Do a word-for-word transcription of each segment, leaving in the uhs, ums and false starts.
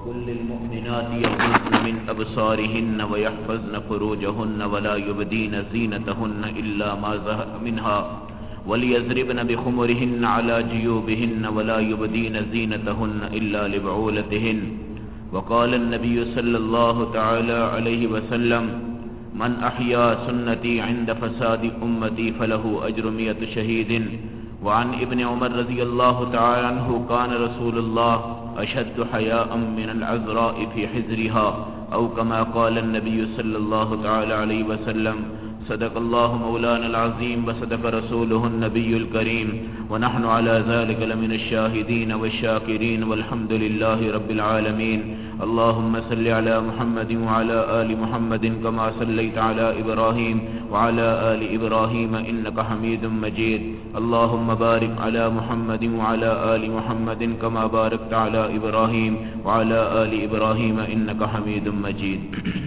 وقل للمؤمنات يغضضن من أبصارهن ويحفظن فروجهن ولا يبدين زينتهن إلا ما ظهر منها وليضربن بخمرهن على جيوبهن ولا يبدين زينتهن إلا لبعولتهن. وقال النبي صلى الله تعالى عليه وسلم: من أحيا سنتي عند فساد أمتي فله أجر مئة شهيد. وعن ابن عمر رضي الله تعالى عنه: كان رسول الله أشد حياء من العذراء في حجرها، أو كما قال النبي صلى الله تعالى عليه وسلم. صدق الله مولانا العظيم وصدق رسوله النبي الكريم، ونحن على ذلك لمن الشاهدين والشاكرين، والحمد لله رب العالمين. اللهم صل على محمد وعلى آل محمد كما صليت على إبراهيم وعلى آل إبراهيم إنك حميد مجيد. اللهم بارك على محمد وعلى آل محمد كما باركت على إبراهيم وعلى آل إبراهيم إنك حميد مجيد.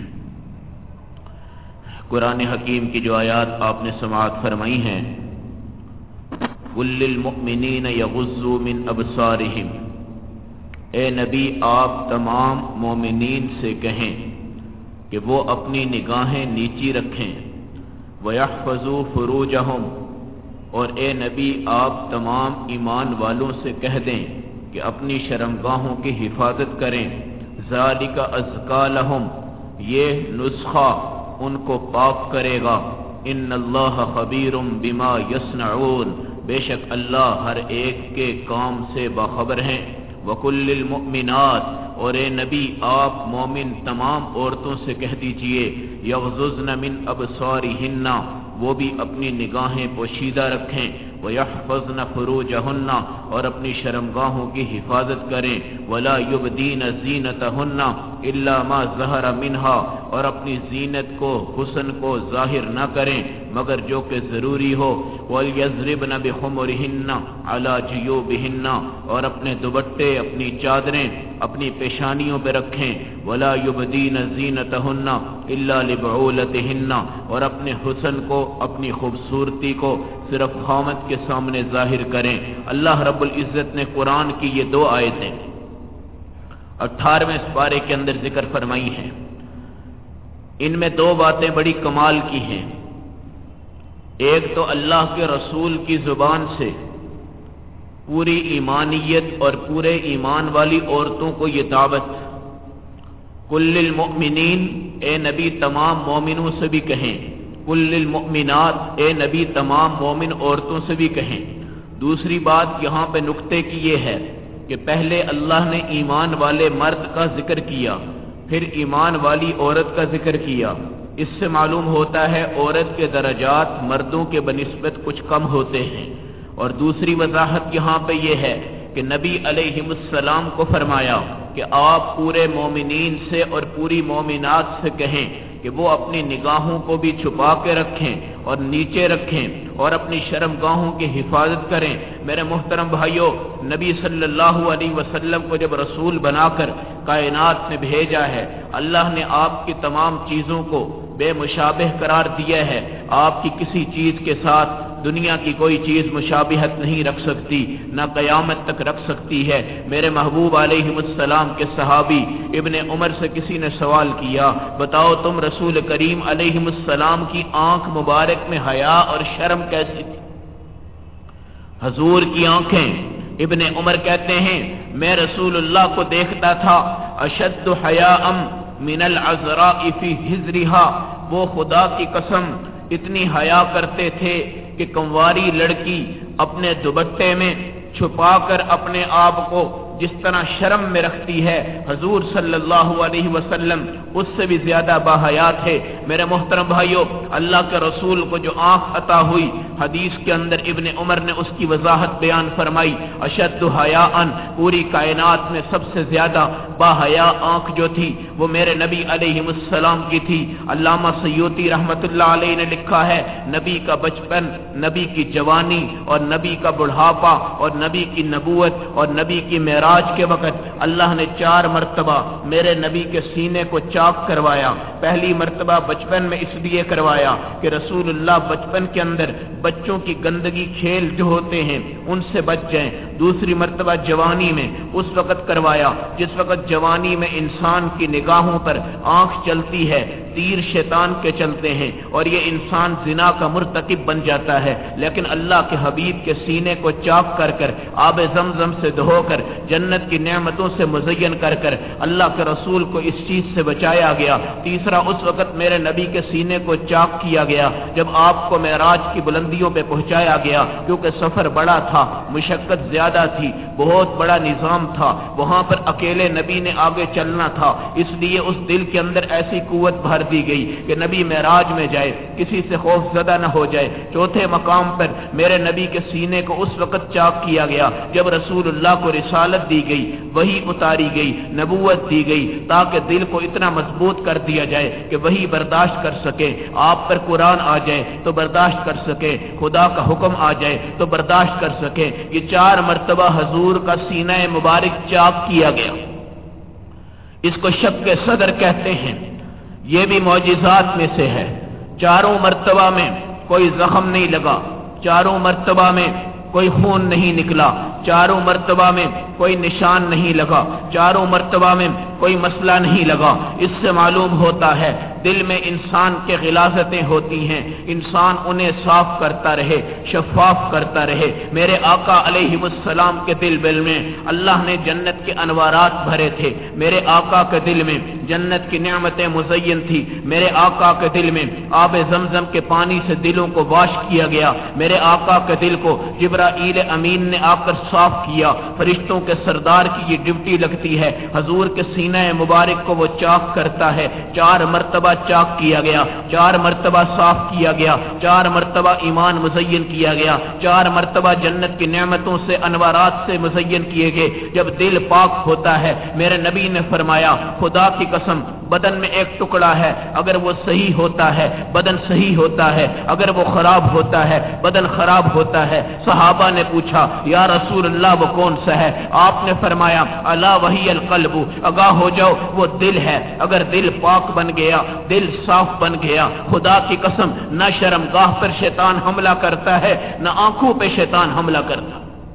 قرآن حکیم کی جو آیات آپ نے سماعت فرمائی ہیں، قُل لِّلْمُؤْمِنِينَ يَغُضُّوا مِنْ أَبْصَارِهِمْ، اے نبی آپ تمام مومنین سے کہیں کہ وہ اپنی نگاہیں نیچی رکھیں. وَيَحْفَظُوا فُرُوجَهُمْ، اور اے نبی آپ تمام ایمان والوں سے کہہ دیں کہ اپنی شرمگاہوں کی حفاظت کریں. ذَلِكَ أَزْكَىٰ لَهُمْ، یہ نسخہ ان کو پاک کرے گا. ان اللہ خبیر بما یصنعون، بے شک اللہ ہر ایک کے کام سے باخبر ہیں. وقل للمؤمنات، اور اے نبی آپ مومن تمام عورتوں سے کہہ دیجئے، یغضضن من ابصارہن، وہ بھی اپنی نگاہیں پوشیدہ رکھیں. وَيَحْفَظْنَ فُرُوجَهُنَّ، اور اپنی شرمگاہوں کی حفاظت کریں. وَلَا يُبْدِينَ زِينَتَهُنَّ إِلَّا مَا ظَهَرَ مِنْهَا، اور اپنی زینت کو، حسن کو ظاہر نہ کریں مگر جو کہ ضروری ہو. وَلْيَضْرِبْنَ بِخُمُرِهِنَّ عَلَى جِيُوبِهِنَّ، اور اپنے دوپٹے، اپنی چادریں اپنی پیشانیوں پہ رکھیں. وَلَا يُبْدِينَ زِينَتَهُنَّ إِلَّا لِبُعُولَتِهِنَّ، اور اپنے حسن کو، اپنی خوبصورتی کو صرف خامد کے سامنے ظاہر کریں. اللہ رب العزت نے قرآن کی یہ دو آیتیں اٹھارہویں پارے کے اندر ذکر فرمائی ہیں. ان میں دو باتیں بڑی کمال کی ہیں. ایک تو اللہ کے رسول کی زبان سے پوری ایمانیت اور پورے ایمان والی عورتوں کو یہ دعوت. قل للمؤمنین، اے نبی تمام مومنوں سے بھی کہیں. قل للمؤمنات، اے نبی تمام مومن عورتوں سے بھی کہیں. دوسری بات یہاں پہ نقطے کی یہ ہے کہ پہلے اللہ نے ایمان والے مرد کا ذکر کیا، پھر ایمان والی عورت کا ذکر کیا. اس سے معلوم ہوتا ہے عورت کے درجات مردوں کے بنسبت کچھ کم ہوتے ہیں. اور دوسری وضاحت یہاں پہ یہ ہے کہ نبی علیہ السلام کو فرمایا کہ آپ پورے مومنین سے اور پوری مومنات سے کہیں کہ وہ اپنی نگاہوں کو بھی چھپا کے رکھیں اور نیچے رکھیں اور اپنی شرمگاہوں کی حفاظت کریں. میرے محترم بھائیوں، نبی صلی اللہ علیہ وسلم کو جب رسول بنا کر کائنات میں بھیجا ہے، اللہ نے آپ کی تمام چیزوں کو بے مشابہ قرار دیا ہے. آپ کی کسی چیز کے ساتھ دنیا کی کوئی چیز مشابہت نہیں رکھ سکتی، نہ قیامت تک رکھ سکتی ہے. میرے محبوب علیہ السلام کے صحابی ابن عمر سے کسی نے سوال کیا، بتاؤ تم رسول کریم علیہ السلام کی آنکھ مبارک میں حیا اور شرم کیسی تھی؟ حضور کی آنکھیں، ابن عمر کہتے ہیں میں رسول اللہ کو دیکھتا تھا اشد حیاء من العذراء فی حجرها، وہ خدا کی قسم اتنی حیا کرتے تھے کہ کنواری لڑکی اپنے دوپٹے میں چھپا کر اپنے آپ کو جس طرح شرم میں رکھتی ہے، حضور صلی اللہ علیہ وسلم اس سے بھی زیادہ باحیا تھے. میرے محترم بھائیوں، اللہ کے رسول کو جو آنکھ عطا ہوئی، حدیث کے اندر ابن عمر نے اس کی وضاحت بیان فرمائی. اشد حیاء، پوری کائنات میں سب سے زیادہ باحیا آنکھ جو تھی وہ میرے نبی علیہ السلام کی تھی. علامہ سیوطی رحمت اللہ علیہ نے لکھا ہے، نبی کا بچپن، نبی کی جوانی اور نبی کا بڑھاپا اور نبی کی نبوت اور نبی کی معراج کے وقت اللہ نے چار مرتبہ میرے نبی کے سینے کو چاک کروایا. پہلی مرتبہ بچپن میں اس لیے کروایا کہ رسول اللہ بچپن کے اندر بچوں کی گندگی کھیل جو ہوتے ہیں ان سے بچ جائیں۔ دوسری مرتبہ جوانی میں اس وقت کروایا جس وقت جوانی میں انسان کی نگاہوں پر آنکھ چلتی ہے، تیر شیطان کے چلتے ہیں اور یہ انسان زنا کا مرتکب بن جاتا ہے، لیکن اللہ کے حبیب کے سینے کو چاک کر کر آب زمزم سے دھو کر جنت کی نعمتوں سے مزین کر کر اللہ کے رسول کو اس چیز سے بچایا گیا۔ تیسرا اس وقت میرے نبی کے سینے کو چاک کیا گیا جب آپ کو معراج کی بلندیوں پہ پہنچایا گیا، کیونکہ سفر بڑا تھا، مشقت زیادہ تھی، بہت بڑا نظام تھا، وہاں پر اکیلے نبی نے آگے چلنا تھا، اس لیے اس دل کے اندر ایسی قوت بھر دی گئی کہ نبی معراج میں جائے کسی سے خوف زدہ نہ ہو جائے۔ چوتھے مقام پر میرے نبی کے سینے کو اس وقت چاک کیا گیا جب رسول اللہ کو رسالت دی گئی، وحی اتاری گئی، نبوت دی گئی، تاکہ دل کو اتنا مضبوط کر دیا جائے کہ وہی برداشت کر سکے، آپ پر قرآن آ جائے تو برداشت کر سکے، خدا کا حکم آ جائے تو برداشت کر سکے۔ یہ چار مرتبہ حضور کا سینہ مبارک چاک کیا گیا، اس کو شق کے صدر کہتے ہیں، یہ بھی معجزات میں سے ہے۔ چاروں مرتبہ میں کوئی زخم نہیں لگا، چاروں مرتبہ میں کوئی خون نہیں نکلا، چاروں مرتبہ میں کوئی نشان نہیں لگا، چاروں مرتبہ میں کوئی مسئلہ نہیں لگا۔ اس سے معلوم ہوتا ہے دل میں انسان کے غلاظتیں ہوتی ہیں، انسان انہیں صاف کرتا رہے، شفاف کرتا رہے۔ میرے آقا علیہ السلام کے دل بل میں اللہ نے جنت کے انوارات بھرے تھے، میرے آقا کے دل میں جنت کی نعمتیں مزین تھی، میرے آقا کے دل میں آب زمزم کے پانی سے دلوں کو واش کیا گیا، میرے آقا کے دل کو جبرائیل امین نے آ کر صاف کیا۔ فرشتوں کے سردار کی یہ ڈیوٹی لگتی ہے، حضور کے سینہ مبارک کو وہ چاک کرتا ہے۔ چار مرتبہ چاک کیا گیا، چار مرتبہ صاف کیا گیا، چار مرتبہ ایمان مزین کیا گیا، چار مرتبہ جنت کی نعمتوں سے انوارات سے مزین کیے گئے۔ جب دل پاک ہوتا ہے، میرے نبی نے فرمایا خدا کی قسم بدن میں ایک ٹکڑا ہے، اگر وہ صحیح ہوتا ہے بدن صحیح ہوتا ہے، اگر وہ خراب ہوتا ہے بدن خراب ہوتا ہے۔ صحابہ نے پوچھا یا رسول اللہ وہ کون سا ہے؟ آپ نے فرمایا الا وہی القلب، آگاہ ہو جاؤ وہ دل ہے۔ اگر دل پاک بن گیا، دل صاف بن گیا، خدا کی قسم نہ شرمگاہ پر شیطان حملہ کرتا ہے، نہ آنکھوں پہ شیطان حملہ کرتا۔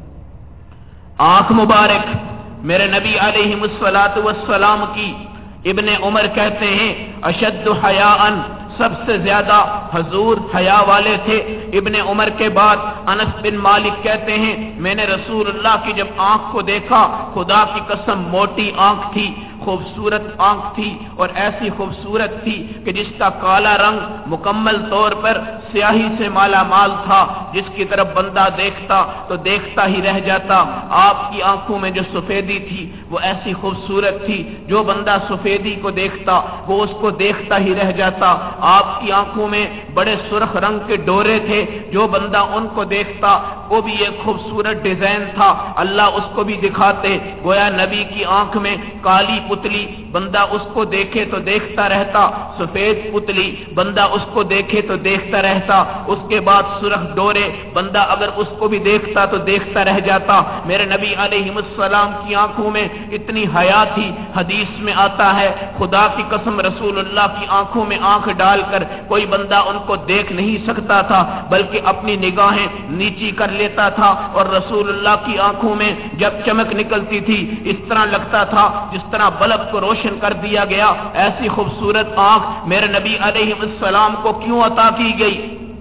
آنکھ مبارک میرے نبی علیہ الصلوۃ والسلام کی، ابن عمر کہتے ہیں اشد حیاء، سب سے زیادہ حضور حیا والے تھے۔ ابن عمر کے بعد انس بن مالک کہتے ہیں میں نے رسول اللہ کی جب آنکھ کو دیکھا، خدا کی قسم موٹی آنکھ تھی، خوبصورت آنکھ تھی، اور ایسی خوبصورت تھی کہ جس کا کالا رنگ مکمل طور پر سیاہی سے مالا مال تھا، جس کی طرف بندہ دیکھتا تو دیکھتا ہی رہ جاتا۔ آپ کی آنکھوں میں جو سفیدی تھی وہ ایسی خوبصورت تھی، جو بندہ سفیدی کو دیکھتا وہ اس کو دیکھتا ہی رہ جاتا۔ آپ کی آنکھوں میں بڑے سرخ رنگ کے ڈورے تھے، جو بندہ ان کو دیکھتا وہ بھی ایک خوبصورت ڈیزائن تھا، اللہ اس کو بھی دکھاتے۔ گویا نبی کی آنکھ میں کالی پتلی، بندہ اس کو دیکھے تو دیکھتا رہتا، سفید پتلی، بندہ اس کو دیکھے تو دیکھتا رہتا، اس کے بعد سرخ ڈورے، بندہ اگر اس کو بھی دیکھتا تو دیکھتا رہ جاتا۔ میرے نبی علیہ السلام کی آنکھوں میں اتنی حیا تھی، حدیث میں آتا ہے خدا کی قسم رسول اللہ کی آنکھوں میں آنکھ ڈال کر کوئی بندہ ان کو دیکھ نہیں سکتا تھا، بلکہ اپنی نگاہیں نیچی کر لیتا تھا، اور رسول اللہ کی آنکھوں میں جب چمک نکلتی تھی اس طرح لگتا تھا جس طرح بلب کو روشن کر دیا گیا۔ ایسی خوبصورت آنکھ میرے نبی علیہ السلام کو کیوں عطا کی گئی؟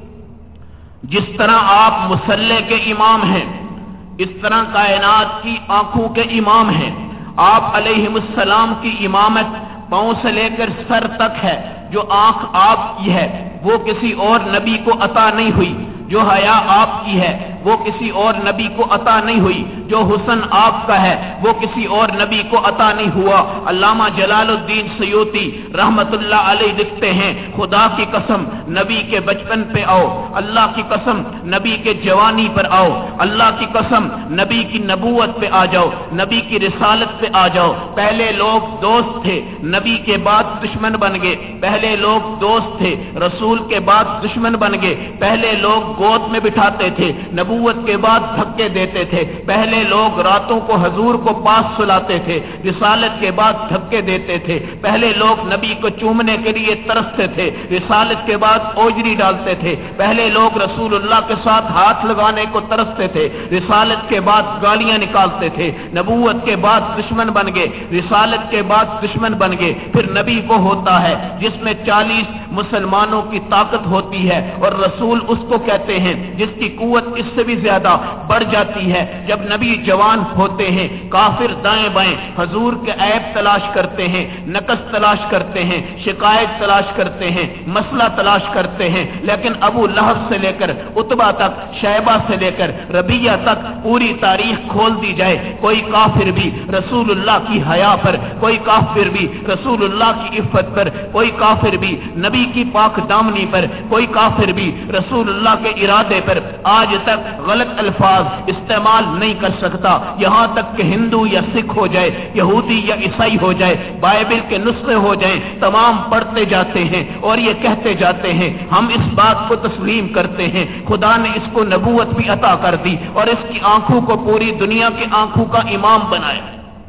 جس طرح آپ مصلی کے امام ہیں، اس طرح کائنات کی آنکھوں کے امام ہیں۔ آپ علیہ السلام کی امامت پاؤں سے لے کر سر تک ہے، جو آنکھ آپ کی ہے وہ کسی اور نبی کو عطا نہیں ہوئی، جو حیا آپ کی ہے وہ کسی اور نبی کو عطا نہیں ہوئی، جو حسن آپ کا ہے وہ کسی اور نبی کو عطا نہیں ہوا۔ علامہ جلال الدین سیوطی رحمت اللہ علیہ لکھتے ہیں خدا کی قسم نبی کے بچپن پہ آؤ، اللہ کی قسم نبی کے جوانی پر آؤ، اللہ کی قسم نبی کی نبوت پہ آ جاؤ، نبی کی رسالت پہ آ جاؤ۔ پہلے لوگ دوست تھے، نبی کے بعد دشمن بن گئے، پہلے لوگ دوست تھے، رسول کے بعد دشمن بن گئے، پہلے لوگ گود میں بٹھاتے تھے، نبوت नबूवत के बाद धक्के देते थे। पहले लोग रातों को हजूर को पास सुलाते थे, रिसालत के बाद धक्के देते थे। पहले लोग नबी को चूमने के लिए तरसते थे, रिसालत के बाद ओजरी डालते थे। पहले लोग रसूलुल्लाह के साथ हाथ लगाने को तरसते थे, रिसालत के बाद गालियां निकालते थे। नबूवत के बाद दुश्मन बन गए, रिसालत के बाद दुश्मन बन गए। फिर नबी को होता है जिसमें चालीस मुसलमानों की ताकत होती है, और रसूल उसको कहते हैं जिसकी कुव्वत इससे भी ज्यादा बढ़ जाती है। जब नबी जवान होते हैं, काफिर दाएं बाएं हजूर के ऐब तलाश करते हैं, नकस तलाश करते हैं, शिकायत तलाश करते हैं, मसला तलाश करते हैं। लेकिन अबू लहब से लेकर उतबा तक, शैबा से लेकर रबिया तक पूरी तारीख खोल दी जाए, कोई काफिर भी रसूलुल्लाह की हया पर, कोई काफिर भी रसूलुल्लाह की इफ्फत पर, कोई काफिर भी नबी की पाक दामनी पर, कोई काफिर भी रसूलुल्लाह के इरादे पर आज तक गलत अल्फाज इस्तेमाल नहीं कर सकता। यहां तक कि हिंदू या सिख हो जाए, यहूदी या ईसाई हो जाए, बाइबल के नुस्खे हो जाए, तमाम पढ़ते जाते हैं और ये कहते जाते हैं हम इस बात को तस्लीम करते हैं खुदा ने इसको नबूवत भी अता कर दी और इसकी आंखों को पूरी दुनिया की आंखों का इमाम बनाया।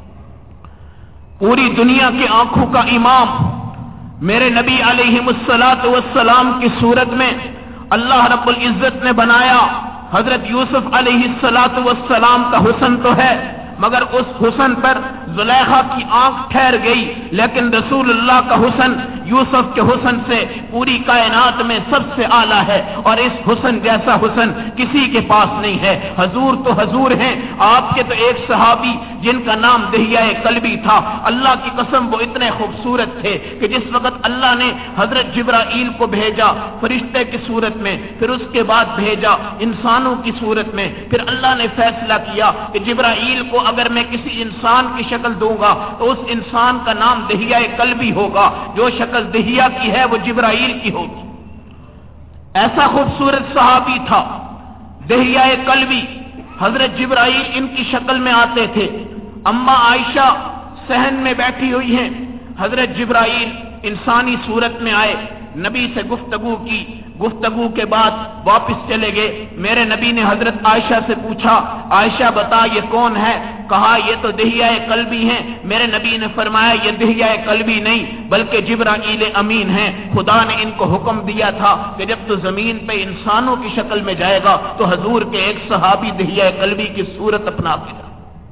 पूरी दुनिया की आंखों का इमाम मेरे नबी अलैहिमुस्सलातु वस्सलाम की सूरत में अल्लाह रब्बुल इज्जत ने बनाया। हजरत यूसुफ अलैहिस्सलातु वस्सलाम का हुस्न तो है, मगर उस हुस्न पर जुलेखा की आंख ठहर गई, लेकिन रसूलुल्लाह का हुस्न यूसुफ के हुस्न से पूरी कायनात में सबसे आला है, और इस हुस्न जैसा हुस्न किसी के पास नहीं है। हजूर तो हजूर हैं। आपके तो एक सहाबी जिनका नाम दहिया कल्बी था, अल्लाह की कसम वो इतने खूबसूरत थे कि जिस वक्त अल्लाह ने हजरत जिब्राईल को भेजा फरिश्ते की सूरत में, फिर उसके बाद भेजा इंसानों की सूरत में, फिर अल्लाह ने फैसला किया कि जिब्राईल को अगर मैं किसी इंसान की शक्ल दूंगा तो उस इंसान का नाम दहिया कल्बी होगा, जो शक्ल दहिया की है वो जिब्राईल की होगी। ऐसा खूबसूरत सहाबी था दहिया कल्बी। हजरत जिब्राईल इनकी शक्ल में आते थे। अम्मा आयशा सहन में बैठी हुई हैं, हजरत जिब्राईल इंसानी सूरत में आए, नबी से गुफ्तगू की, गुफ्तगू के बाद वापस चले गए। मेरे नबी ने हजरत आयशा से पूछा, आयशा बता ये कौन है? कहा ये तो दहिया कल्बी हैं। मेरे नबी ने फरमाया ये दहिया कल्बी नहीं बल्कि जिब्राईल अमीन हैं। खुदा ने इनको हुक्म दिया था कि जब तो जमीन पे इंसानों की शक्ल में जाएगा तो हजूर के एक सहाबी दहिया कल्बी की सूरत अपना देगा।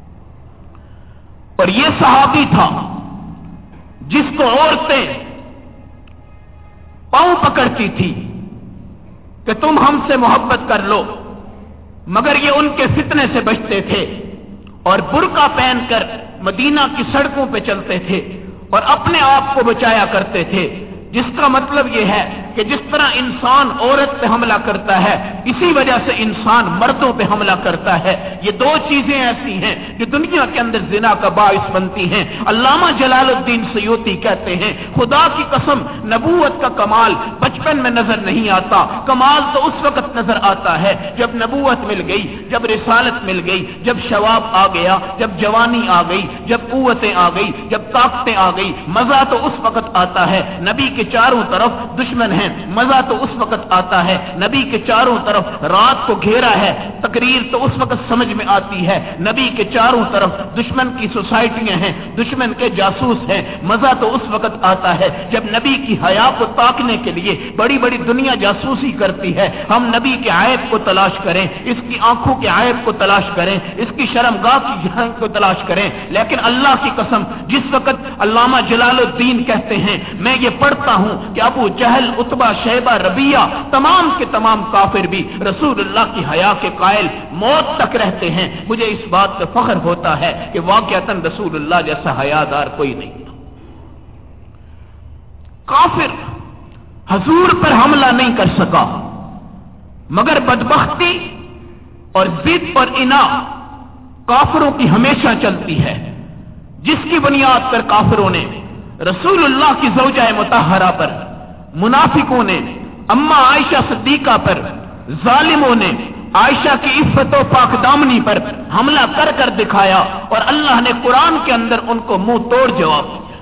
और ये सहाबी था जिसको औरतें पांव पकड़ती थी कि तुम हमसे मोहब्बत कर लो, मगर ये उनके फितने से बचते थे और बुर्का पहनकर मदीना की सड़कों पे चलते थे और अपने आप को बचाया करते थे। जिसका मतलब यह है कि जिस तरह इंसान औरत पे हमला करता है, इसी वजह से इंसान मर्दों पे हमला करता है। ये दो चीजें ऐसी हैं कि दुनिया के अंदर जिना का बाइस बनती हैं। अल्लामा जलालुद्दीन सयूती कहते हैं खुदा की कसम नबूवत का कमाल बचपन में नजर नहीं आता, कमाल तो उस वक्त नजर आता है जब नबूवत मिल गई, जब रिसालत मिल गई, जब शवाब आ गया, जब जवानी आ गई, जब कुव्वतें आ गई, जब ताकतें आ गई। मजा तो उस वक्त आता है नबी के चारों तरफ दुश्मन हैं, मजा तो उस वक्त आता है नबी के चारों तरफ रात को घेरा है, तकरीर तो उस वक्त समझ में आती है नबी के चारों तरफ दुश्मन की सोसाइटियां हैं, दुश्मन के जासूस हैं। मजा तो उस वक्त आता है जब नबी की हया को ताकने के लिए बड़ी बड़ी दुनिया जासूसी करती है। हम नबी के आयब को तलाश करें, इसकी आंखों के आयब को तलाश करें, इसकी शर्मगाह की जहन को तलाश करें। लेकिन अल्लाह की कसम जिस वक्त अल्लामा जलालुद्दीन कहते हैं मैं ये पढ़ता हूं कि अबू जहल, उतबा, शैबा, रबिया तमाम के तमाम काफिर भी रसूलुल्लाह की हया के कायल मौत तक रहते हैं, मुझे इस बात पे फख्र होता है कि वाकयातन रसूलुल्लाह जैसा हयादार कोई नहीं। काफिर हजूर पर हमला नहीं कर सका, मगर बदबख्ती और जिद और इना काफिरों की हमेशा चलती है, जिसकी बुनियाद पर काफिरों ने रसूलुल्लाह की ज़ौजा मुतहरा पर, मुनाफिकों ने अम्मा आयशा सिद्दीका पर, जालिमों ने आयशा की इफ्फत व पाकदामनी पर हमला कर कर दिखाया और अल्लाह ने कुरान के अंदर उनको मुंह तोड़ जवाब दिया।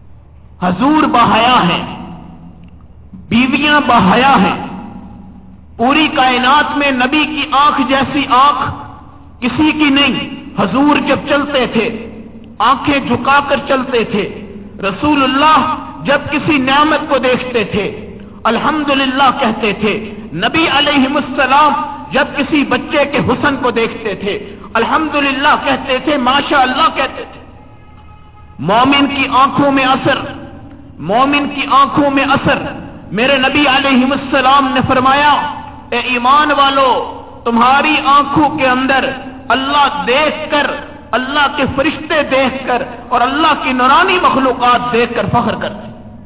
हजूर बाहया हैं, बीवियां बाहया हैं, پوری کائنات میں نبی کی آنکھ جیسی آنکھ کسی کی نہیں. حضور جب چلتے تھے آنکھیں جھکا کر چلتے تھے. رسول اللہ جب کسی نعمت کو دیکھتے تھے الحمدللہ کہتے تھے. نبی علیہ السلام جب کسی بچے کے حسن کو دیکھتے تھے الحمدللہ کہتے تھے، ماشاء اللہ کہتے تھے. مومن کی آنکھوں میں اثر، مومن کی آنکھوں میں اثر. میرے نبی علیہ السلام نے فرمایا، اے ایمان والو، تمہاری آنکھوں کے اندر اللہ دیکھ کر، اللہ کے فرشتے دیکھ کر اور اللہ کی نورانی مخلوقات دیکھ کر فخر کرتے.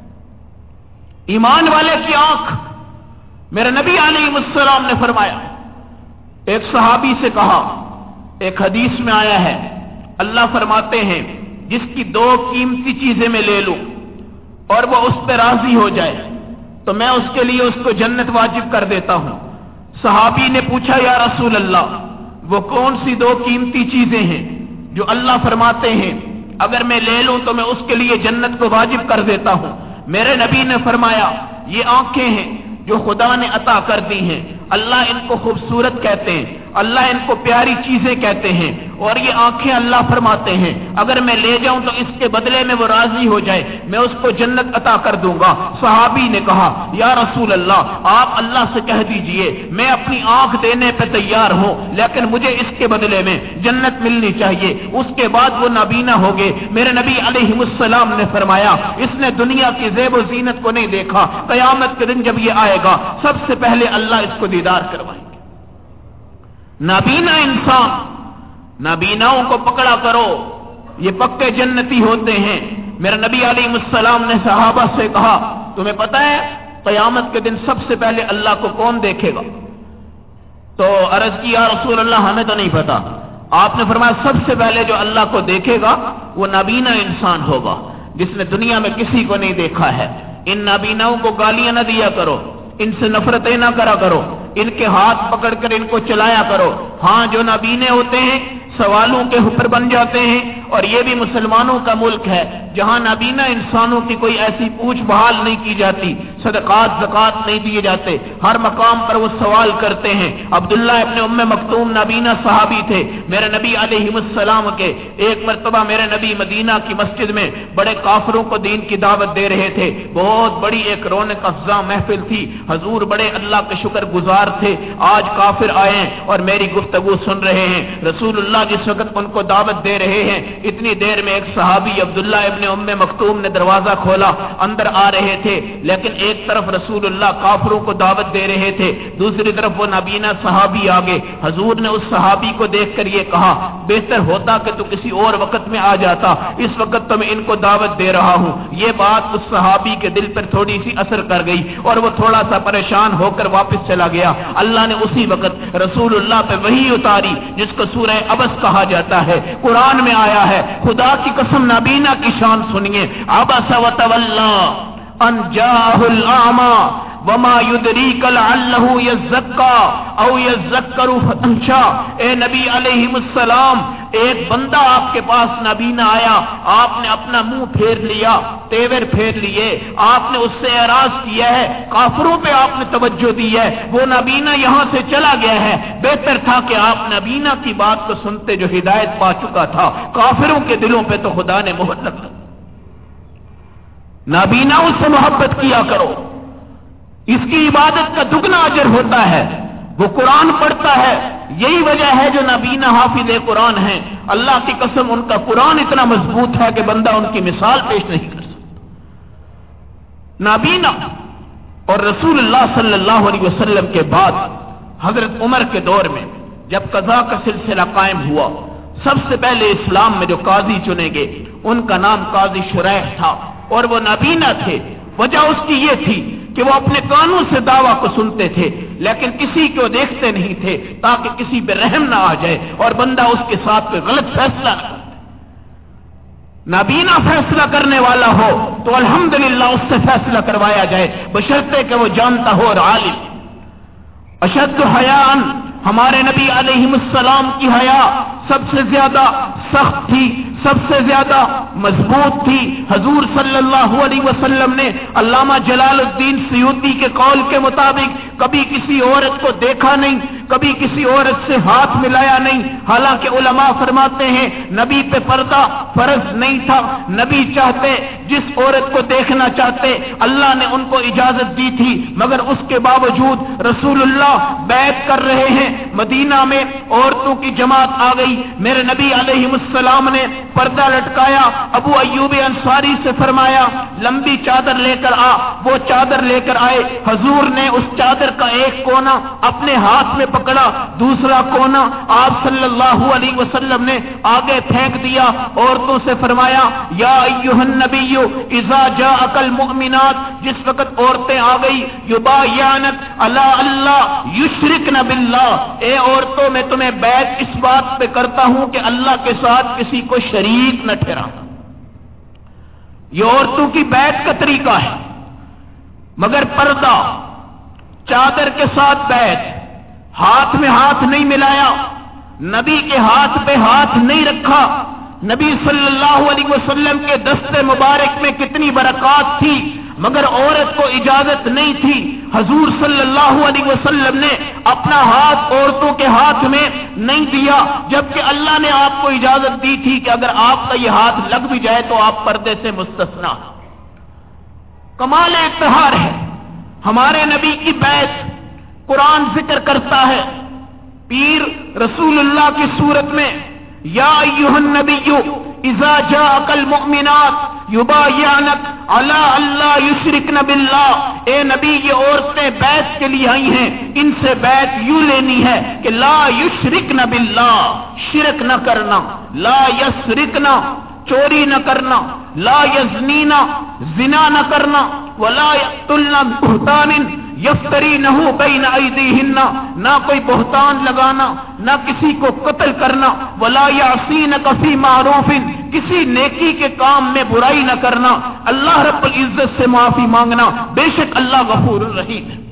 ایمان والے کی آنکھ. میرے نبی علیہ السلام نے فرمایا، ایک صحابی سے کہا، ایک حدیث میں آیا ہے اللہ فرماتے ہیں جس کی دو قیمتی چیزیں میں لے لوں اور وہ اس پہ راضی ہو جائے تو میں اس کے لیے اس کو جنت واجب کر دیتا ہوں. صحابی نے پوچھا، یا رسول اللہ وہ کون سی دو قیمتی چیزیں ہیں جو اللہ فرماتے ہیں اگر میں لے لوں تو میں اس کے لیے جنت کو واجب کر دیتا ہوں؟ میرے نبی نے فرمایا، یہ آنکھیں ہیں جو خدا نے عطا کر دی ہیں. اللہ ان کو خوبصورت کہتے ہیں، اللہ ان کو پیاری چیزیں کہتے ہیں، اور یہ آنکھیں اللہ فرماتے ہیں اگر میں لے جاؤں تو اس کے بدلے میں وہ راضی ہو جائے میں اس کو جنت عطا کر دوں گا. صحابی نے کہا، یا رسول اللہ آپ اللہ سے کہہ دیجئے میں اپنی آنکھ دینے پہ تیار ہوں لیکن مجھے اس کے بدلے میں جنت ملنی چاہیے. اس کے بعد وہ نابینا ہو گئے. میرے نبی علیہ السلام نے فرمایا، اس نے دنیا کی زیب و زینت کو نہیں دیکھا، قیامت کے دن جب یہ آئے گا سب سے پہلے اللہ اس کو دیدار کروائیں گے. نابینا انسان، نابیناؤں کو پکڑا کرو، یہ پکے جنتی ہوتے ہیں. میرے نبی علیہ السلام نے صحابہ سے کہا، تمہیں پتہ ہے قیامت کے دن سب سے پہلے اللہ کو کون دیکھے گا؟ تو عرض کی، یا رسول اللہ ہمیں تو نہیں پتا. آپ نے فرمایا سب سے پہلے جو اللہ کو دیکھے گا وہ نابینا انسان ہوگا جس نے دنیا میں کسی کو نہیں دیکھا ہے. ان نابیناؤں کو گالیاں نہ دیا کرو، ان سے نفرتیں نہ کرا کرو، ان کے ہاتھ پکڑ کر ان کو چلایا کرو. ہاں جو نابینے ہوتے ہیں سوالوں کے اوپر بن جاتے ہیں، اور یہ بھی مسلمانوں کا ملک ہے جہاں نابینا انسانوں کی کوئی ایسی پوچھ بحال نہیں کی جاتی، صدقات زکات نہیں دیے جاتے، ہر مقام پر وہ سوال کرتے ہیں. عبداللہ ابن ام مکتوم نابینا صحابی تھے میرے نبی علیہ السلام کے. ایک مرتبہ میرے نبی مدینہ کی مسجد میں بڑے کافروں کو دین کی دعوت دے رہے تھے. بہت بڑی ایک رونق افزا محفل تھی. حضور بڑے اللہ کے شکر گزار تھے، آج کافر آئے ہیں اور میری گفتگو سن رہے ہیں. رسول اللہ جس وقت ان کو دعوت دے رہے ہیں اتنی دیر میں ایک صحابی عبداللہ ابن ام مکتوم نے دروازہ کھولا، اندر آ رہے تھے. لیکن ایک طرف رسول اللہ کافروں کو دعوت دے رہے تھے، دوسری طرف وہ نابینا صحابی آگے. حضور نے اس صحابی کو دیکھ کر یہ کہا، بہتر ہوتا کہ تو کسی اور وقت میں آ جاتا، اس وقت تو میں ان کو دعوت دے رہا ہوں. یہ بات اس صحابی کے دل پر تھوڑی سی اثر کر گئی اور وہ تھوڑا سا پریشان ہو کر واپس چلا گیا. اللہ نے اسی وقت رسول اللہ پہ وحی اتاری جس کو سورہ عبس کہا جاتا ہے. قرآن میں آیا ہے، خدا کی قسم نابینا کی شان سنیے، عبس وتولی ان جاءہ الاعمی وما یدریک لعلہ یزکا او یذکر فتخشی. اے نبی علیہ السلام، ایک بندہ آپ کے پاس نابینا آیا، آپ نے اپنا منہ پھیر لیا، تیور پھیر لیے، آپ نے اس سے اعراض کیا ہے، کافروں پہ آپ نے توجہ دی ہے، وہ نابینا یہاں سے چلا گیا ہے. بہتر تھا کہ آپ نابینا کی بات کو سنتے جو ہدایت پا چکا تھا. کافروں کے دلوں پہ تو خدا نے مہر لگا. نابیناؤں سے محبت کیا کرو، اس کی عبادت کا دگنا اجر ہوتا ہے. وہ قرآن پڑھتا ہے، یہی وجہ ہے جو نابینا حافظ قرآن ہیں، اللہ کی قسم ان کا قرآن اتنا مضبوط ہے کہ بندہ ان کی مثال پیش نہیں کر سکتا. نابینا اور رسول اللہ صلی اللہ علیہ وسلم کے بعد حضرت عمر کے دور میں جب قضاء کا سلسلہ قائم ہوا، سب سے پہلے اسلام میں جو قاضی چنے گئے ان کا نام قاضی شریح تھا اور وہ نابینا تھے. وجہ اس کی یہ تھی کہ وہ اپنے کانوں سے دعویٰ کو سنتے تھے لیکن کسی کو دیکھتے نہیں تھے تاکہ کسی پہ رحم نہ آ جائے اور بندہ اس کے ساتھ کوئی غلط فیصلہ نہ کرے. نابینا فیصلہ کرنے والا ہو تو الحمدللہ اس سے فیصلہ کروایا جائے بشرطے کہ وہ جانتا ہو اور عالم. اشد حیاء، ہمارے نبی علیہ السلام کی حیا سب سے زیادہ سخت تھی، سب سے زیادہ مضبوط تھی۔ حضور صلی اللہ علیہ وسلم نے علامہ جلال الدین سیوطی کے قول کے مطابق کبھی کسی عورت کو دیکھا نہیں، کبھی کسی عورت سے ہاتھ ملایا نہیں، حالانکہ علماء فرماتے ہیں نبی پہ پردہ فرض نہیں تھا، نبی چاہتے جس عورت کو دیکھنا چاہتے اللہ نے ان کو اجازت دی تھی، مگر اس کے باوجود رسول اللہ بیعت کر رہے ہیں، مدینہ میں عورتوں کی جماعت آ گئی، میرے نبی علیہ السلام نے پردہ لٹکایا، ابو ایوب انصاری سے فرمایا لمبی چادر لے کر آ، وہ چادر لے کر آئے، حضور نے اس چادر کا ایک کونا اپنے ہاتھ میں پکڑا، دوسرا کونا آپ صلی اللہ علیہ وسلم نے آگے پھینک دیا، عورتوں سے فرمایا یا ایھا النبی اذا جاءک المؤمنات، جس وقت عورتیں آ گئی یبایعنک علی اللہ یشرکن باللہ، اے عورتوں میں تمہیں بیعت اس بات پہ کرتا ہوں کہ اللہ کے ساتھ کسی کو شریک نہ ٹھہرانا۔ یہ عورتوں کی بیعت کا طریقہ ہے، مگر پردہ، چادر کے ساتھ بیعت، ہاتھ میں ہاتھ نہیں ملایا، نبی کے ہاتھ پہ ہاتھ نہیں رکھا، نبی صلی اللہ علیہ وسلم کے دست مبارک میں کتنی برکات تھی، مگر عورت کو اجازت نہیں تھی، حضور صلی اللہ علیہ وسلم نے اپنا ہاتھ عورتوں کے ہاتھ میں نہیں دیا، جبکہ اللہ نے آپ کو اجازت دی تھی کہ اگر آپ کا یہ ہاتھ لگ بھی جائے تو آپ پردے سے مستثنا۔ کمال افتخار ہے، ہمارے نبی کی بیعت قرآن ذکر کرتا ہے، پیر رسول اللہ کی صورت میں یا ایھا النبی اذا جاءک المؤمنات یبایعنک علی اللہ یشرکن باللہ، اے نبی یہ عورتیں بیعت کے لیے آئی ہیں، ان سے بیعت یوں لینی ہے کہ لا یشرکن باللہ، شرک نہ کرنا، لا یسرکن، چوری نہ کرنا، لا یزنینا، زنا نہ کرنا، ولا یقتلن بہتان یفترینہ بین ایدیہن، نہ کوئی بہتان لگانا، نہ کسی کو قتل کرنا، ولا یعصینک فی معروف، کسی نیکی کے کام میں برائی نہ کرنا، اللہ رب العزت سے معافی مانگنا، بے شک اللہ غفور الرحیم ہے۔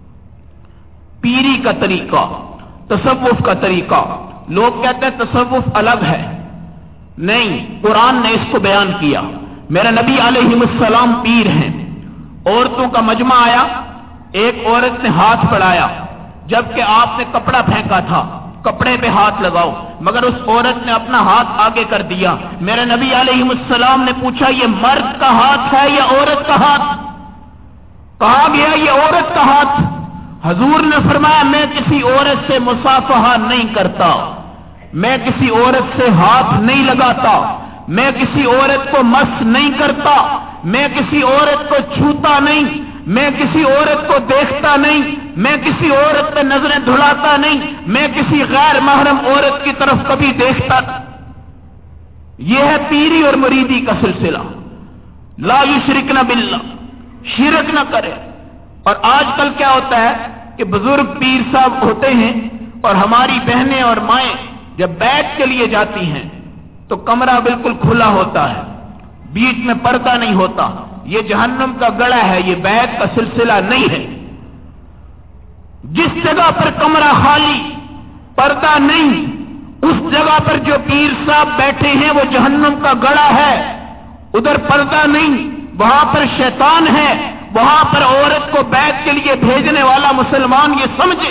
پیری کا طریقہ، تصوف کا طریقہ، لوگ کہتے ہیں تصوف الگ ہے، نہیں، قرآن نے اس کو بیان کیا، میرا نبی علیہ السلام پیر ہیں، عورتوں کا مجمع آیا، ایک عورت نے ہاتھ بڑھایا، جبکہ آپ نے کپڑا پھینکا تھا، کپڑے پہ ہاتھ لگاؤ، مگر اس عورت نے اپنا ہاتھ آگے کر دیا، میرے نبی علیہ السلام نے پوچھا یہ مرد کا ہاتھ ہے یا عورت کا ہاتھ؟ کہا گیا یہ عورت کا ہاتھ، حضور نے فرمایا میں کسی عورت سے مصافحہ نہیں کرتا، میں کسی عورت سے ہاتھ نہیں لگاتا، میں کسی عورت کو مس نہیں کرتا، میں کسی عورت کو چھوتا نہیں، میں کسی عورت کو دیکھتا نہیں، میں کسی عورت پہ نظریں دھلاتا نہیں، میں کسی غیر محرم عورت کی طرف کبھی دیکھتا نہیں۔ یہ ہے پیری اور مریدی کا سلسلہ، لا یشرکن باللہ، شرک نہ کرے۔ اور آج کل کیا ہوتا ہے کہ بزرگ پیر صاحب ہوتے ہیں اور ہماری بہنیں اور مائیں جب بیعت کے لیے جاتی ہیں تو کمرہ بالکل کھلا ہوتا ہے، بیچ میں پردہ نہیں ہوتا، یہ جہنم کا گڑھا ہے، یہ بیعت کا سلسلہ نہیں ہے۔ جس جگہ پر کمرہ خالی، پردہ نہیں، اس جگہ پر جو پیر صاحب بیٹھے ہیں وہ جہنم کا گڑھا ہے، ادھر پردہ نہیں، وہاں پر شیطان ہے، وہاں پر عورت کو بیعت کے لیے بھیجنے والا مسلمان یہ سمجھے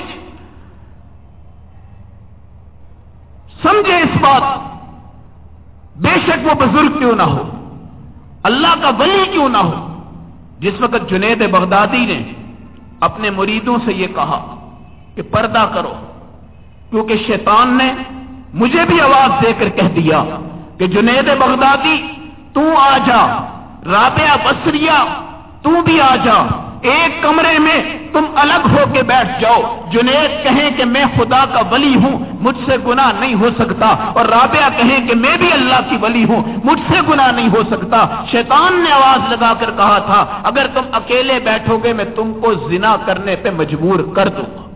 سمجھے اس بات، بے شک وہ بزرگ کیوں نہ ہو، اللہ کا ولی کیوں نہ ہو۔ جس وقت جنید بغدادی نے اپنے مریدوں سے یہ کہا کہ پردہ کرو، کیونکہ شیطان نے مجھے بھی آواز دے کر کہہ دیا کہ جنید بغدادی تو آ جا، رابعہ بصریہ تو بھی آ جا، ایک کمرے میں تم الگ ہو کے بیٹھ جاؤ، جنید کہیں کہ میں خدا کا ولی ہوں، مجھ سے گناہ نہیں ہو سکتا، اور رابعہ کہیں کہ میں بھی اللہ کی ولی ہوں، مجھ سے گناہ نہیں ہو سکتا۔ شیطان نے آواز لگا کر کہا تھا اگر تم اکیلے بیٹھو گے میں تم کو زنا کرنے پہ مجبور کر دوں گا۔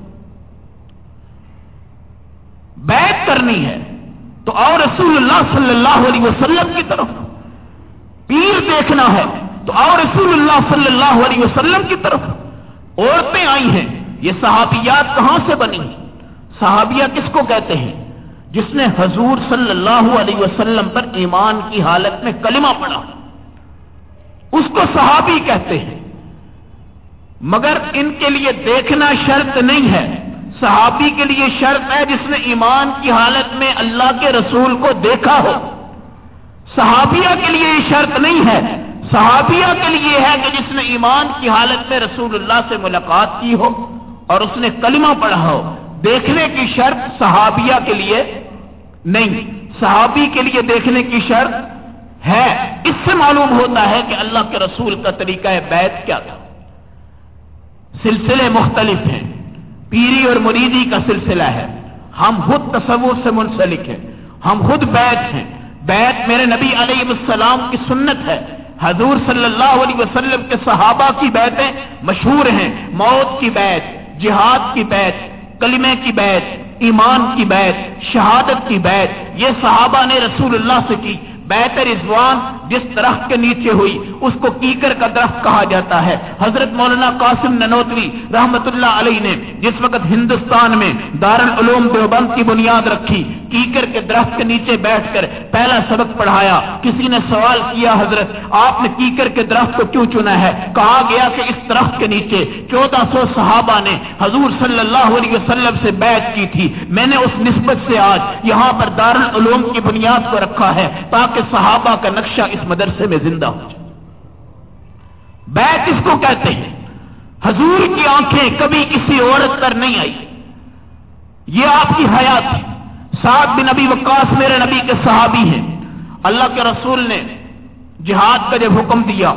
بیعت کرنی ہے تو اور رسول اللہ صلی اللہ علیہ وسلم کی طرف، پیر دیکھنا ہے تو اور رسول اللہ صلی اللہ علیہ وسلم کی طرف۔ عورتیں آئی ہیں، یہ صحابیات کہاں سے بنی؟ صحابیہ کس کو کہتے ہیں؟ جس نے حضور صلی اللہ علیہ وسلم پر ایمان کی حالت میں کلمہ پڑھا، اس کو صحابی کہتے ہیں۔ مگر ان کے لیے دیکھنا شرط نہیں ہے، صحابی کے لیے شرط ہے جس نے ایمان کی حالت میں اللہ کے رسول کو دیکھا ہو۔ صحابیہ کے لیے یہ شرط نہیں ہے، صحابیہ کے لیے ہے کہ جس نے ایمان کی حالت میں رسول اللہ سے ملاقات کی ہو اور اس نے کلمہ پڑھا ہو۔ دیکھنے کی شرط صحابیہ کے لیے نہیں، صحابی کے لیے دیکھنے کی شرط ہے۔ اس سے معلوم ہوتا ہے کہ اللہ کے رسول کا طریقہ بیعت کیا تھا۔ سلسلے مختلف ہیں، پیری اور مریدی کا سلسلہ ہے، ہم خود تصوف سے منسلک ہیں، ہم خود بیعت ہیں۔ بیعت میرے نبی علیہ السلام کی سنت ہے، حضور صلی اللہ علیہ وسلم کے صحابہ کی بیعتیں مشہور ہیں، موت کی بیعت، جہاد کی بیعت، کلمے کی بیعت، ایمان کی بیعت، شہادت کی بیعت، یہ صحابہ نے رسول اللہ سے کی۔ بیعت رضوان جس درخت کے نیچے ہوئی اس کو کیکر کا درخت کہا جاتا ہے۔ حضرت مولانا قاسم ننوتوی رحمت اللہ علیہ نے جس وقت ہندوستان میں دارالعلوم دیوبند کی بنیاد رکھی، کیکر کے درخت کے نیچے بیٹھ کر پہلا سبق پڑھایا۔ کسی نے سوال کیا، حضرت آپ نے کیکر کے درخت کو کیوں چنا ہے؟ کہا گیا کہ اس درخت کے نیچے چودہ سو صحابہ نے حضور صلی اللہ علیہ وسلم سے بیعت کی تھی، میں نے اس نسبت سے آج یہاں پر دارالعلوم کی بنیاد کو رکھا ہے تاکہ صحابہ کا نقشہ اس مدرسے میں زندہ ہو جائے۔ بیعت اس کو کہتے ہیں۔ حضور کی آنکھیں کبھی کسی عورت پر نہیں آئی، یہ آپ کی حیات ہے۔ سعد بن ابی وقاص میرے نبی کے صحابی ہیں۔ اللہ کے رسول نے جہاد کا جب حکم دیا،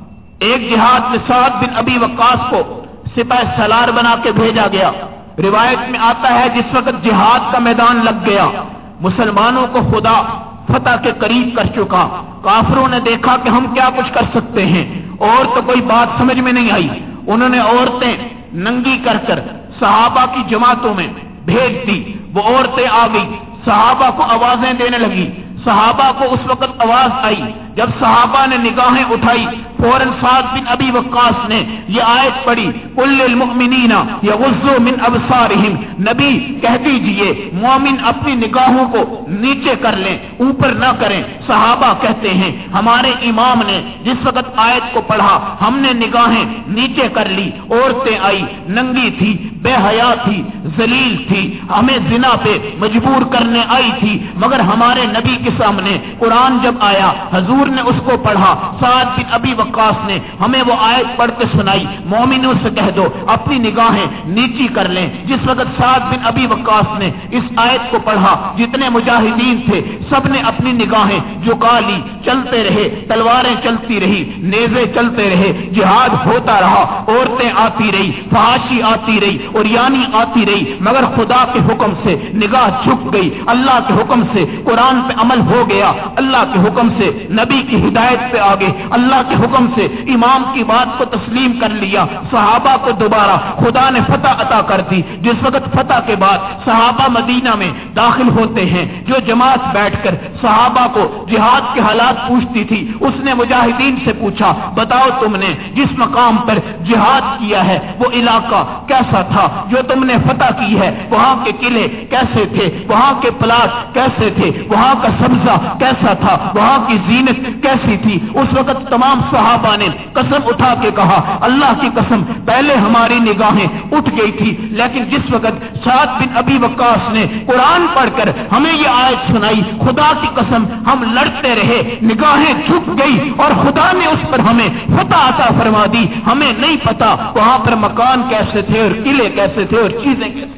ایک جہاد میں سعد بن ابی وقاص کو سپہ سالار بنا کے بھیجا گیا۔ روایت میں آتا ہے جس وقت جہاد کا میدان لگ گیا، مسلمانوں کو خدا فتح کے قریب کر چکا، کافروں نے دیکھا کہ ہم کیا کچھ کر سکتے ہیں، اور تو کوئی بات سمجھ میں نہیں آئی۔ انہوں نے عورتیں ننگی کر کر صحابہ کی جماعتوں میں بھیج دی۔ وہ عورتیں آ گئی، صحابہ کو آوازیں دینے لگی۔ صحابہ کو اس وقت آواز آئی، جب صحابہ نے نگاہیں اٹھائی فوراً سعد بن ابی وقاص نے یہ آیت پڑھی، قل للمؤمنین یغضوا من ابصارہم، نبی کہہ دیجئے مومن اپنی نگاہوں کو نیچے کر لیں، اوپر نہ کریں۔ صحابہ کہتے ہیں ہمارے امام نے جس وقت آیت کو پڑھا ہم نے نگاہیں نیچے کر لی، عورتیں آئی، ننگی تھی، بے حیا تھی، ذلیل تھی، ہمیں زنا پہ مجبور کرنے آئی تھی، مگر ہمارے نبی کے سامنے قرآن جب آیا حضور نے اس کو پڑھا، سعد بن ابی وقاص نے ہمیں وہ آیت پڑھ کے سنائی، مومنوں سے کہہ دو اپنی نگاہیں نیچی کر لیں۔ جس وقت سعد بن ابی وقاص نے اس آیت کو پڑھا، جتنے مجاہدین تھے سب نے اپنی نگاہیں جھکا لی، چلتے رہے، تلواریں چلتی رہی، نیزے چلتے رہے، جہاد ہوتا رہا، عورتیں آتی رہی، فحاشی آتی رہی، اور یعنی آتی رہی، مگر خدا کے حکم سے نگاہ جھک گئی، اللہ کے حکم سے قرآن پہ عمل ہو گیا، اللہ کے حکم سے نبی کی ہدایت پہ آگے، اللہ کے حکم سے امام کی بات کو تسلیم کر لیا۔ صحابہ کو دوبارہ خدا نے فتح عطا کر دی۔ جس وقت فتح کے بعد صحابہ مدینہ میں داخل ہوتے ہیں، جو جماعت بیٹھ کر صحابہ کو جہاد کے حالات پوچھتی تھی، اس نے مجاہدین سے پوچھا بتاؤ تم نے جس مقام پر جہاد کیا ہے وہ علاقہ کیسا تھا، جو تم نے فتح کی ہے وہاں کے قلعے کیسے تھے، وہاں کے پلاٹ کیسے تھے، وہاں کا سبزہ کیسا تھا، وہاں کی زینت کیسی تھی۔ اس وقت تمام صحابہ نے قسم اٹھا کے کہا اللہ کی قسم پہلے ہماری نگاہیں اٹھ گئی تھی، لیکن جس وقت سعد بن ابی وقاص نے قرآن پڑھ کر ہمیں یہ آیت سنائی، خدا کی قسم ہم لڑتے رہے، نگاہیں جھک گئی اور خدا نے اس پر ہمیں فتح عطا فرما دی۔ ہمیں نہیں پتا وہاں پر مکان کیسے تھے اور قلعے کیسے تھے اور چیزیں کیسے۔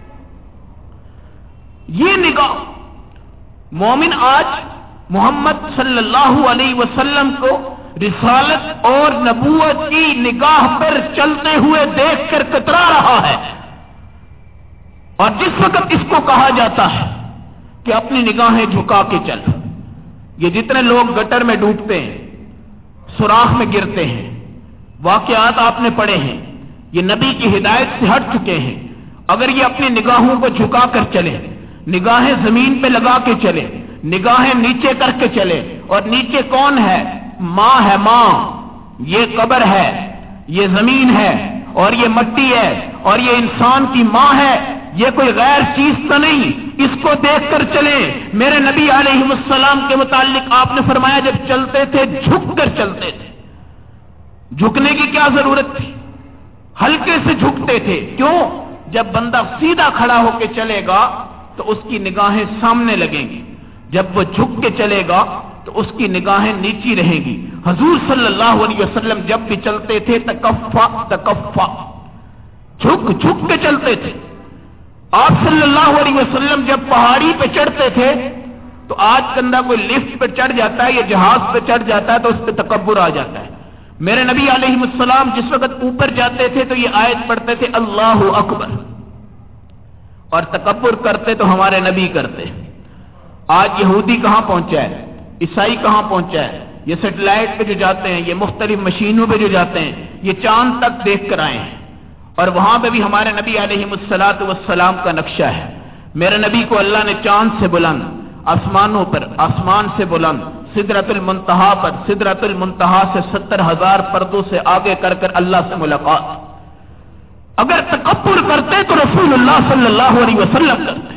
یہ نگاہ مومن آج محمد صلی اللہ علیہ وسلم کو رسالت اور نبوت کی نگاہ پر چلتے ہوئے دیکھ کر کترا رہا ہے، اور جس وقت اس کو کہا جاتا ہے کہ اپنی نگاہیں جھکا کے چل، یہ جتنے لوگ گٹر میں ڈوبتے ہیں، سوراخ میں گرتے ہیں، واقعات آپ نے پڑھے ہیں، یہ نبی کی ہدایت سے ہٹ چکے ہیں۔ اگر یہ اپنی نگاہوں کو جھکا کر چلے، نگاہیں زمین پہ لگا کے چلے، نگاہیں نیچے کر کے چلے، اور نیچے کون ہے؟ ماں ہے، ماں، یہ قبر ہے، یہ زمین ہے، اور یہ مٹی ہے، اور یہ انسان کی ماں ہے، یہ کوئی غیر چیز تو نہیں، اس کو دیکھ کر چلیں۔ میرے نبی علیہ السلام کے متعلق آپ نے فرمایا جب چلتے تھے جھک کر چلتے تھے۔ جھکنے کی کیا ضرورت تھی؟ ہلکے سے جھکتے تھے۔ کیوں؟ جب بندہ سیدھا کھڑا ہو کے چلے گا تو اس کی نگاہیں سامنے لگیں گی، جب وہ جھک کے چلے گا تو اس کی نگاہیں نیچی رہیں گی۔ حضور صلی اللہ علیہ وسلم جب بھی چلتے تھے تکفا تکفا، جھک جھک کے چلتے تھے۔ آپ صلی اللہ علیہ وسلم جب پہاڑی پہ چڑھتے تھے تو آج کندہ کوئی لفٹ پہ چڑھ جاتا ہے یا جہاز پہ چڑھ جاتا ہے تو اس پہ تکبر آ جاتا ہے۔ میرے نبی علیہ السلام جس وقت اوپر جاتے تھے تو یہ آیت پڑھتے تھے اللہ اکبر، اور تکبر کرتے تو ہمارے نبی کرتے۔ آج یہودی کہاں پہنچا ہے، عیسائی کہاں پہنچا ہے؟ یہ سیٹلائٹ پہ جو جاتے ہیں، یہ مختلف مشینوں پہ جو جاتے ہیں، یہ چاند تک دیکھ کر آئے ہیں، اور وہاں پہ بھی ہمارے نبی علیہ الصلوۃ والسلام کا نقشہ ہے۔ میرے نبی کو اللہ نے چاند سے بلند، آسمانوں پر، آسمان سے بلند، سدرۃ المنتہا پر، سدرۃ المنتہا سے ستر ہزار پردوں سے آگے کر کر اللہ سے ملاقات۔ اگر تکبر کرتے تو رسول اللہ صلی اللہ علیہ وسلم کرتے۔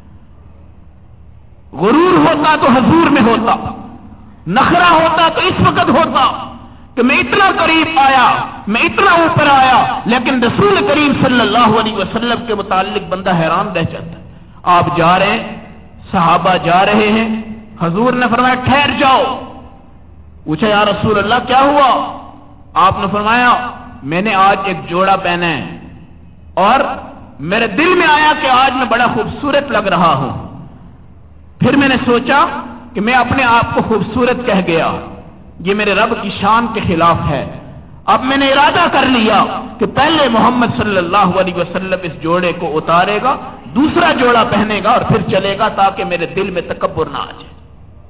غرور ہوتا تو حضور میں ہوتا، نخرہ ہوتا تو اس وقت ہوتا کہ میں اتنا قریب آیا، میں اتنا اوپر آیا، لیکن رسول کریم صلی اللہ علیہ وسلم کے متعلق بندہ حیران رہ جاتا ہے۔ آپ جا رہے ہیں، صحابہ جا رہے ہیں، حضور نے فرمایا ٹھہر جاؤ۔ پوچھا یا رسول اللہ کیا ہوا؟ آپ نے فرمایا میں نے آج ایک جوڑا پہنا ہے اور میرے دل میں آیا کہ آج میں بڑا خوبصورت لگ رہا ہوں۔ پھر میں نے سوچا کہ میں اپنے آپ کو خوبصورت کہہ گیا، یہ میرے رب کی شان کے خلاف ہے۔ اب میں نے ارادہ کر لیا کہ پہلے محمد صلی اللہ علیہ وسلم اس جوڑے کو اتارے گا، دوسرا جوڑا پہنے گا اور پھر چلے گا تاکہ میرے دل میں تکبر نہ آ جائے۔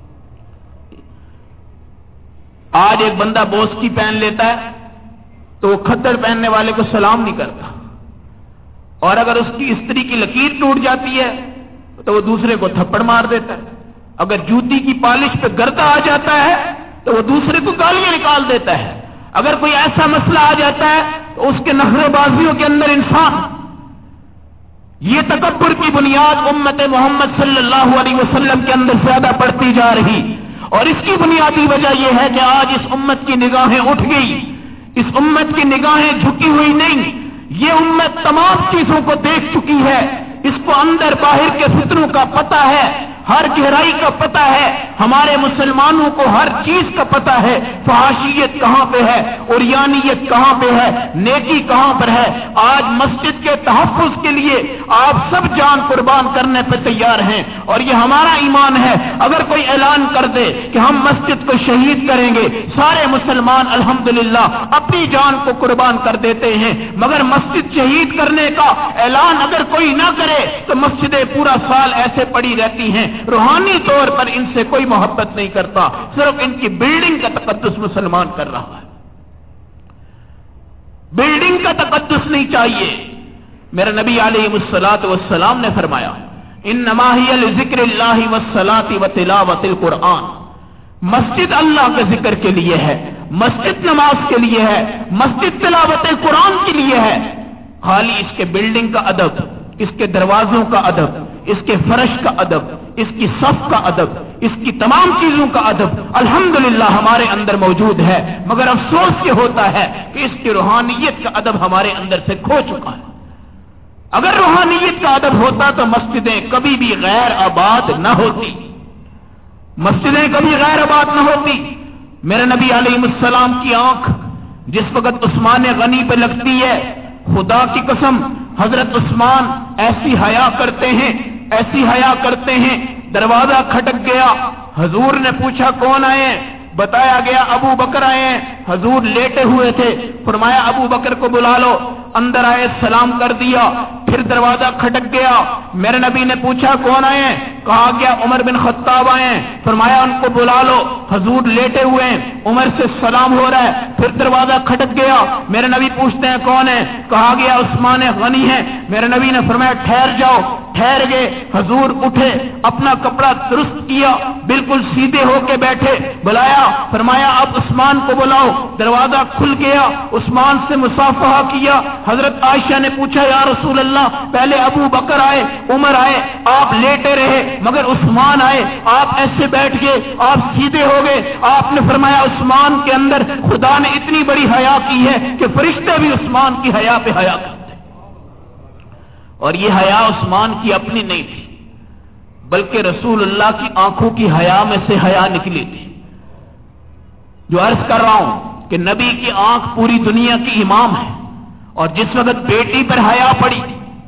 آج ایک بندہ بوسکی پہن لیتا ہے تو وہ کھدڑ پہننے والے کو سلام نہیں کرتا، اور اگر اس کی استری کی لکیر ٹوٹ جاتی ہے تو وہ دوسرے کو تھپڑ مار دیتا ہے، اگر جوتی کی پالش پہ گردہ آ جاتا ہے تو وہ دوسرے کو گالیاں نکال دیتا ہے، اگر کوئی ایسا مسئلہ آ جاتا ہے تو اس کے نخرے بازیوں کے اندر انسان۔ یہ تکبر کی بنیاد امت محمد صلی اللہ علیہ وسلم کے اندر زیادہ پڑتی جا رہی، اور اس کی بنیادی وجہ یہ ہے کہ آج اس امت کی نگاہیں اٹھ گئی، اس امت کی نگاہیں جھکی ہوئی نہیں، یہ امت تمام چیزوں کو دیکھ چکی ہے، اس کو اندر باہر کے فتنوں کا پتہ ہے، ہر گہرائی کا پتہ ہے، ہمارے مسلمانوں کو ہر چیز کا پتہ ہے، فحاشیت کہاں پہ ہے، عریانیت کہاں پہ ہے، نیکی کہاں پر ہے۔ آج مسجد کے تحفظ کے لیے آپ سب جان قربان کرنے پہ تیار ہیں، اور یہ ہمارا ایمان ہے۔ اگر کوئی اعلان کر دے کہ ہم مسجد کو شہید کریں گے، سارے مسلمان الحمدللہ اپنی جان کو قربان کر دیتے ہیں، مگر مسجد شہید کرنے کا اعلان اگر کوئی نہ کرے تو مسجدیں پورا سال ایسے پڑی رہتی ہیں، روحانی طور پر ان سے کوئی محبت نہیں کرتا، صرف ان کی بلڈنگ کا تقدس مسلمان کر رہا ہے۔ بلڈنگ کا تقدس نہیں چاہیے۔ میرے نبی علیہ الصلوۃ والسلام نے فرمایا انما ہی لذکر اللہ والصلاۃ وتلاوۃ القرآن، مسجد اللہ کے ذکر کے لیے ہے، مسجد نماز کے لیے ہے، مسجد تلاوت قرآن کے لیے ہے۔ خالی اس کے بلڈنگ کا ادب، اس کے دروازوں کا ادب، اس کے فرش کا ادب، اس کی صف کا ادب، اس کی تمام چیزوں کا ادب الحمدللہ ہمارے اندر موجود ہے، مگر افسوس یہ ہوتا ہے کہ اس کی روحانیت کا ادب ہمارے اندر سے کھو چکا ہے۔ اگر روحانیت کا ادب ہوتا تو مسجدیں کبھی بھی غیر آباد نہ ہوتی، مسجدیں کبھی غیر آباد نہ ہوتی۔ میرے نبی علیہ السلام کی آنکھ جس وقت عثمان غنی پہ لگتی ہے، خدا کی قسم حضرت عثمان ایسی حیا کرتے ہیں، ایسی حیا کرتے ہیں، دروازہ کھٹک گیا، حضور نے پوچھا کون آئے ہیں؟ بتایا گیا ابو بکر آئے ہیں۔ حضور لیٹے ہوئے تھے، فرمایا ابو بکر کو بلا لو، اندر آئے، سلام کر دیا، پھر دروازہ کھٹک گیا، میرے نبی نے پوچھا کون آئے ہیں؟ کہا گیا عمر بن خطاب آئے ہیں، فرمایا ان کو بلا لو، حضور لیٹے ہوئے ہیں، عمر سے سلام ہو رہا ہے، پھر دروازہ کھٹک گیا، میرے نبی پوچھتے ہیں کون ہے؟ کہا گیا عثمان غنی ہے، میرے نبی نے فرمایا ٹھہر جاؤ، ٹھہر گئے، حضور اٹھے، اپنا کپڑا درست کیا، بالکل سیدھے ہو کے بیٹھے، بلایا، فرمایا اب عثمان کو بلاؤ، دروازہ کھل گیا، عثمان سے مصافحہ کیا، حضرت عائشہ نے پوچھا یا رسول اللہ اللہ پہلے ابو بکر آئے، عمر آئے، آپ لیٹے رہے، مگر عثمان آئے، آپ ایسے بیٹھ گئے، آپ سیدھے ہو گئے۔ آپ نے فرمایا عثمان کے اندر خدا نے اتنی بڑی حیا کی ہے کہ فرشتے بھی عثمان کی حیا پہ حیا کرتے، اور یہ حیا عثمان کی اپنی نہیں تھی بلکہ رسول اللہ کی آنکھوں کی حیا میں سے حیا نکلی تھی۔ جو عرض کر رہا ہوں کہ نبی کی آنکھ پوری دنیا کی امام ہے، اور جس وقت بیٹی پر حیا پڑی،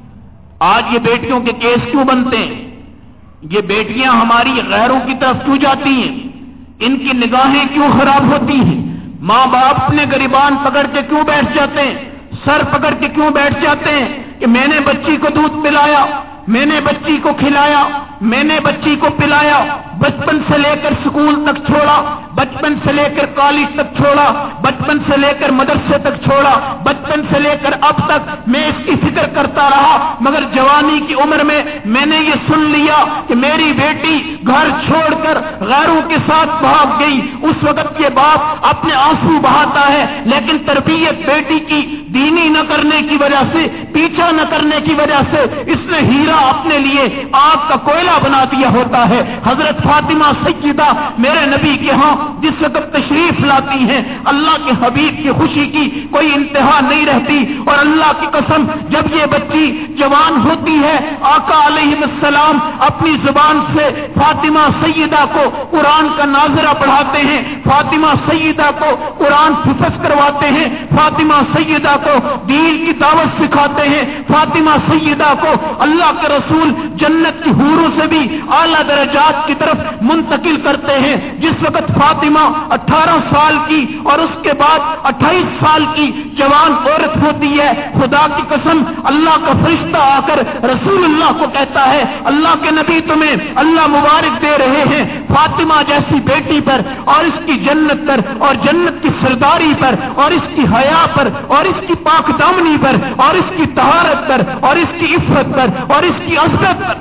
آج یہ بیٹیوں کے کیس کیوں بنتے ہیں؟ یہ بیٹیاں ہماری غیروں کی طرف کیوں جاتی ہیں؟ ان کی نگاہیں کیوں خراب ہوتی ہیں؟ ماں باپ اپنے گریبان پکڑ کے کیوں بیٹھ جاتے ہیں؟ سر پکڑ کے کیوں بیٹھ جاتے ہیں کہ میں نے بچی کو دودھ پلایا، میں نے بچی کو کھلایا، میں نے بچی کو پلایا، بچپن سے لے کر سکول تک چھوڑا، بچپن سے لے کر کالج تک چھوڑا، بچپن سے لے کر مدرسے تک چھوڑا، بچپن سے لے کر اب تک میں اس کی فکر کرتا رہا، مگر جوانی کی عمر میں میں نے یہ سن لیا کہ میری بیٹی گھر چھوڑ کر غیروں کے ساتھ بھاگ گئی۔ اس وقت یہ باپ اپنے آنسو بہاتا ہے، لیکن تربیت بیٹی کی دینی نہ کرنے کی وجہ سے، پیچھا نہ کرنے کی وجہ سے اس نے ہیرا اپنے لیے آگ کا کوئلہ بنا دیا ہوتا ہے۔ حضرت فاطمہ سیدہ میرے نبی کے ہاں جس وقت تشریف لاتی ہیں، اللہ کے حبیب کی خوشی کی کوئی انتہا نہیں رہتی، اور اللہ کی قسم جب یہ بچی جوان ہوتی ہے، آقا علیہ السلام اپنی زبان سے فاطمہ سیدہ کو قرآن کا ناظرہ پڑھاتے ہیں، فاطمہ سیدہ کو قرآن حفظ کرواتے ہیں، فاطمہ سیدہ کو دین کی دعوت سکھاتے ہیں، فاطمہ سیدہ کو اللہ کے رسول جنت کی حوروں سے بھی اعلیٰ درجات کی طرف منتقل کرتے ہیں۔ جس وقت فاطمہ اٹھارہ سال کی اور اس کے بعد اٹھائیس سال کی جوان عورت ہوتی ہے، خدا کی قسم اللہ کا فرشتہ آ کر رسول اللہ کو کہتا ہے اللہ کے نبی تمہیں اللہ مبارک دے رہے ہیں، فاطمہ جیسی بیٹی پر اور اس کی جنت پر اور جنت کی سرداری پر اور اس کی حیا پر اور اس کی پاک دامنی پر اور اس کی طہارت پر اور اس کی عفت پر اور اس کی عظمت پر۔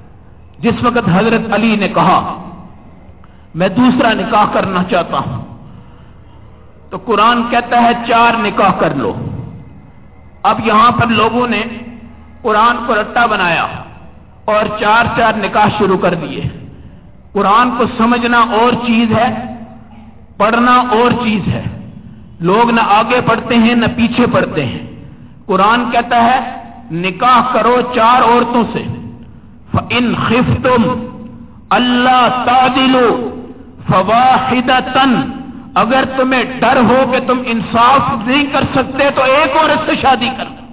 جس وقت حضرت علی نے کہا میں دوسرا نکاح کرنا چاہتا ہوں، تو قرآن کہتا ہے چار نکاح کر لو۔ اب یہاں پر لوگوں نے قرآن کو رٹا بنایا اور چار چار نکاح شروع کر دیے۔ قرآن کو سمجھنا اور چیز ہے، پڑھنا اور چیز ہے۔ لوگ نہ آگے پڑھتے ہیں نہ پیچھے پڑھتے ہیں۔ قرآن کہتا ہے نکاح کرو چار عورتوں سے، فَإِنْ خِفْتُمْ أَلَّا تَعْدِلُوا فَوَاحِدَةً، اگر تمہیں ڈر ہو کہ تم انصاف نہیں کر سکتے تو ایک عورت سے شادی کر دو۔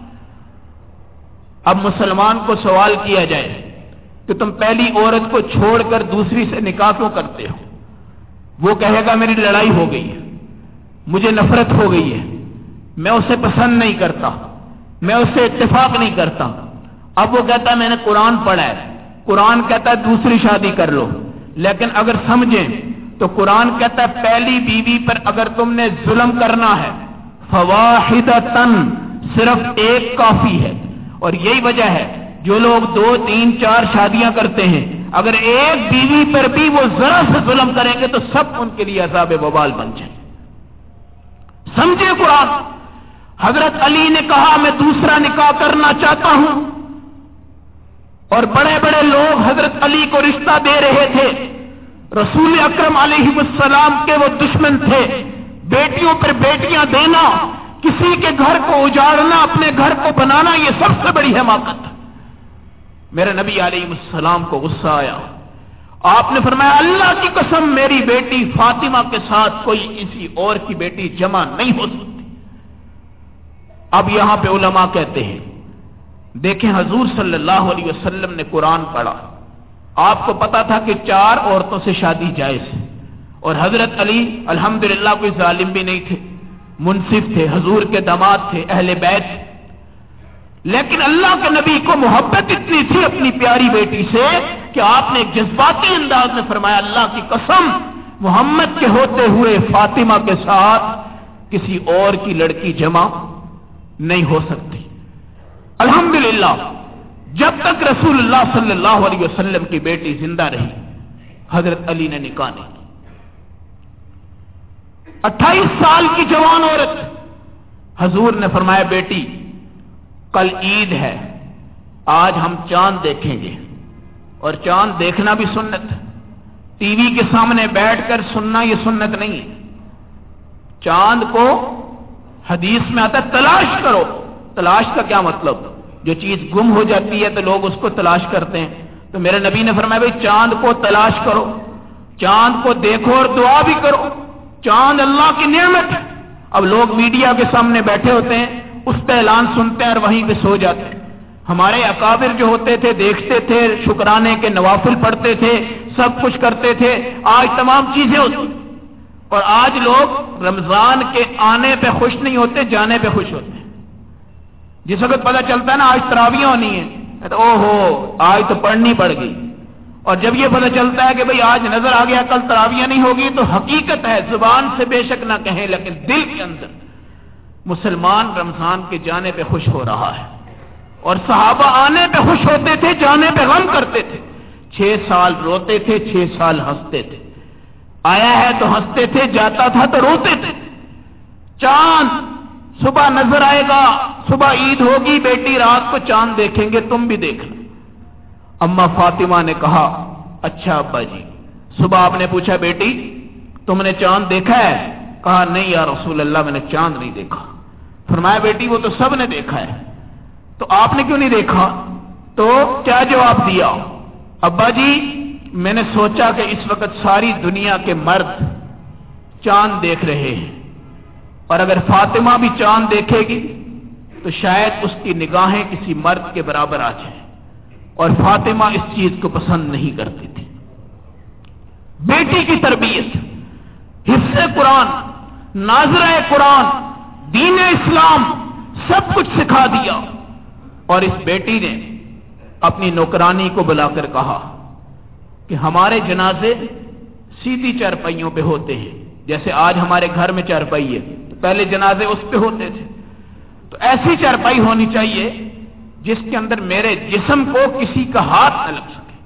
اب مسلمان کو سوال کیا جائے کہ تم پہلی عورت کو چھوڑ کر دوسری سے نکاح کیوں کرتے ہو؟ وہ کہے گا میری لڑائی ہو گئی ہے، مجھے نفرت ہو گئی ہے، میں اسے پسند نہیں کرتا، میں اس سے اتفاق نہیں کرتا۔ اب وہ کہتا ہے میں نے قرآن پڑھا ہے، قرآن کہتا ہے دوسری شادی کر لو، لیکن اگر سمجھیں تو قرآن کہتا ہے پہلی بیوی پر اگر تم نے ظلم کرنا ہے فواحدتن، صرف ایک کافی ہے۔ اور یہی وجہ ہے جو لوگ دو تین چار شادیاں کرتے ہیں، اگر ایک بیوی پر بھی وہ ذرا سے ظلم کریں گے تو سب ان کے لیے عذاب وبال بن جائیں۔ سمجھے قرآن؟ حضرت علی نے کہا میں دوسرا نکاح کرنا چاہتا ہوں، اور بڑے بڑے لوگ حضرت علی کو رشتہ دے رہے تھے۔ رسول اکرم علیہ السلام کے وہ دشمن تھے۔ بیٹیوں پر بیٹیاں دینا، کسی کے گھر کو اجاڑنا، اپنے گھر کو بنانا، یہ سب سے بڑی حماقت ہے۔ میرے نبی علیہ السلام کو غصہ آیا، آپ نے فرمایا اللہ کی قسم میری بیٹی فاطمہ کے ساتھ کوئی کسی اور کی بیٹی جمع نہیں ہو سکتی۔ اب یہاں پہ علماء کہتے ہیں دیکھیں حضور صلی اللہ علیہ وسلم نے قرآن پڑھا، آپ کو پتا تھا کہ چار عورتوں سے شادی جائز ہے، اور حضرت علی الحمدللہ کوئی ظالم بھی نہیں تھے، منصف تھے، حضور کے داماد تھے، اہل بیت۔ لیکن اللہ کے نبی کو محبت اتنی تھی اپنی پیاری بیٹی سے کہ آپ نے ایک جذباتی انداز میں فرمایا اللہ کی قسم محمد کے ہوتے ہوئے فاطمہ کے ساتھ کسی اور کی لڑکی جمع نہیں ہو سکتی۔ الحمدللہ جب تک رسول اللہ صلی اللہ علیہ وسلم کی بیٹی زندہ رہی حضرت علی نے نکاح نہیں کی۔ اٹھائیس سال کی جوان عورت، حضور نے فرمایا بیٹی کل عید ہے، آج ہم چاند دیکھیں گے، اور چاند دیکھنا بھی سنت ہے، ٹی وی کے سامنے بیٹھ کر سننا یہ سنت نہیں ہے۔ چاند کو حدیث میں آتا ہے تلاش کرو۔ تلاش کا کیا مطلب؟ جو چیز گم ہو جاتی ہے تو لوگ اس کو تلاش کرتے ہیں، تو میرے نبی نے فرمایا بھائی چاند کو تلاش کرو، چاند کو دیکھو اور دعا بھی کرو۔ چاند اللہ کی نعمت ہے۔ اب لوگ میڈیا کے سامنے بیٹھے ہوتے ہیں، اس پہ اعلان سنتے ہیں اور وہیں پہ سو جاتے ہیں۔ ہمارے اکابر جو ہوتے تھے دیکھتے تھے، شکرانے کے نوافل پڑھتے تھے، سب کچھ کرتے تھے، آج تمام چیزیں ہوتی، اور آج لوگ رمضان کے آنے پہ خوش نہیں ہوتے، جانے پہ خوش ہوتے ہیں۔ جس وقت پتہ چلتا ہے نا آج تراویح ہونی ہے تو او ہو آج تو پڑھنی پڑ گئی، اور جب یہ پتہ چلتا ہے کہ بھئی آج نظر آ گیا کل تراویح نہیں ہوگی، تو حقیقت ہے، زبان سے بے شک نہ کہیں لیکن دل کے اندر مسلمان رمضان کے جانے پہ خوش ہو رہا ہے۔ اور صحابہ آنے پہ خوش ہوتے تھے، جانے پہ غم کرتے تھے، چھ سال روتے تھے، چھ سال ہنستے تھے، آیا ہے تو ہنستے تھے، جاتا تھا تو روتے تھے۔ چاند صبح نظر آئے گا، صبح عید ہوگی، بیٹی رات کو چاند دیکھیں گے، تم بھی دیکھنا۔ اما فاطمہ نے کہا اچھا ابا جی۔ صبح آپ نے پوچھا بیٹی تم نے چاند دیکھا ہے؟ کہا نہیں یا رسول اللہ میں نے چاند نہیں دیکھا۔ فرمایا بیٹی وہ تو سب نے دیکھا ہے، تو آپ نے کیوں نہیں دیکھا؟ تو کیا جواب دیا؟ ابا جی میں نے سوچا کہ اس وقت ساری دنیا کے مرد چاند دیکھ رہے ہیں، اور اگر فاطمہ بھی چاند دیکھے گی تو شاید اس کی نگاہیں کسی مرد کے برابر آ جائیں، اور فاطمہ اس چیز کو پسند نہیں کرتی تھی۔ بیٹی کی تربیت، حفظ قرآن، ناظرہ قرآن، دین اسلام سب کچھ سکھا دیا، اور اس بیٹی نے اپنی نوکرانی کو بلا کر کہا کہ ہمارے جنازے سیدھی چارپائیوں پہ ہوتے ہیں، جیسے آج ہمارے گھر میں چارپائی ہے، تو پہلے جنازے اس پہ ہوتے تھے، تو ایسی چارپائی ہونی چاہیے جس کے اندر میرے جسم کو کسی کا ہاتھ نہ لگ سکے۔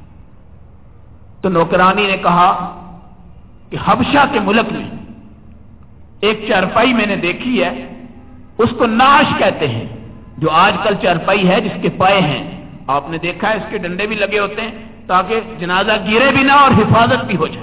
تو نوکرانی نے کہا کہ حبشہ کے ملک میں ایک چارپائی میں نے دیکھی ہے، اس کو نعش کہتے ہیں، جو آج کل چارپائی ہے جس کے پائے ہیں، آپ نے دیکھا ہے اس کے ڈنڈے بھی لگے ہوتے ہیں تاکہ جنازہ گرے بھی نہ اور حفاظت بھی ہو جائے،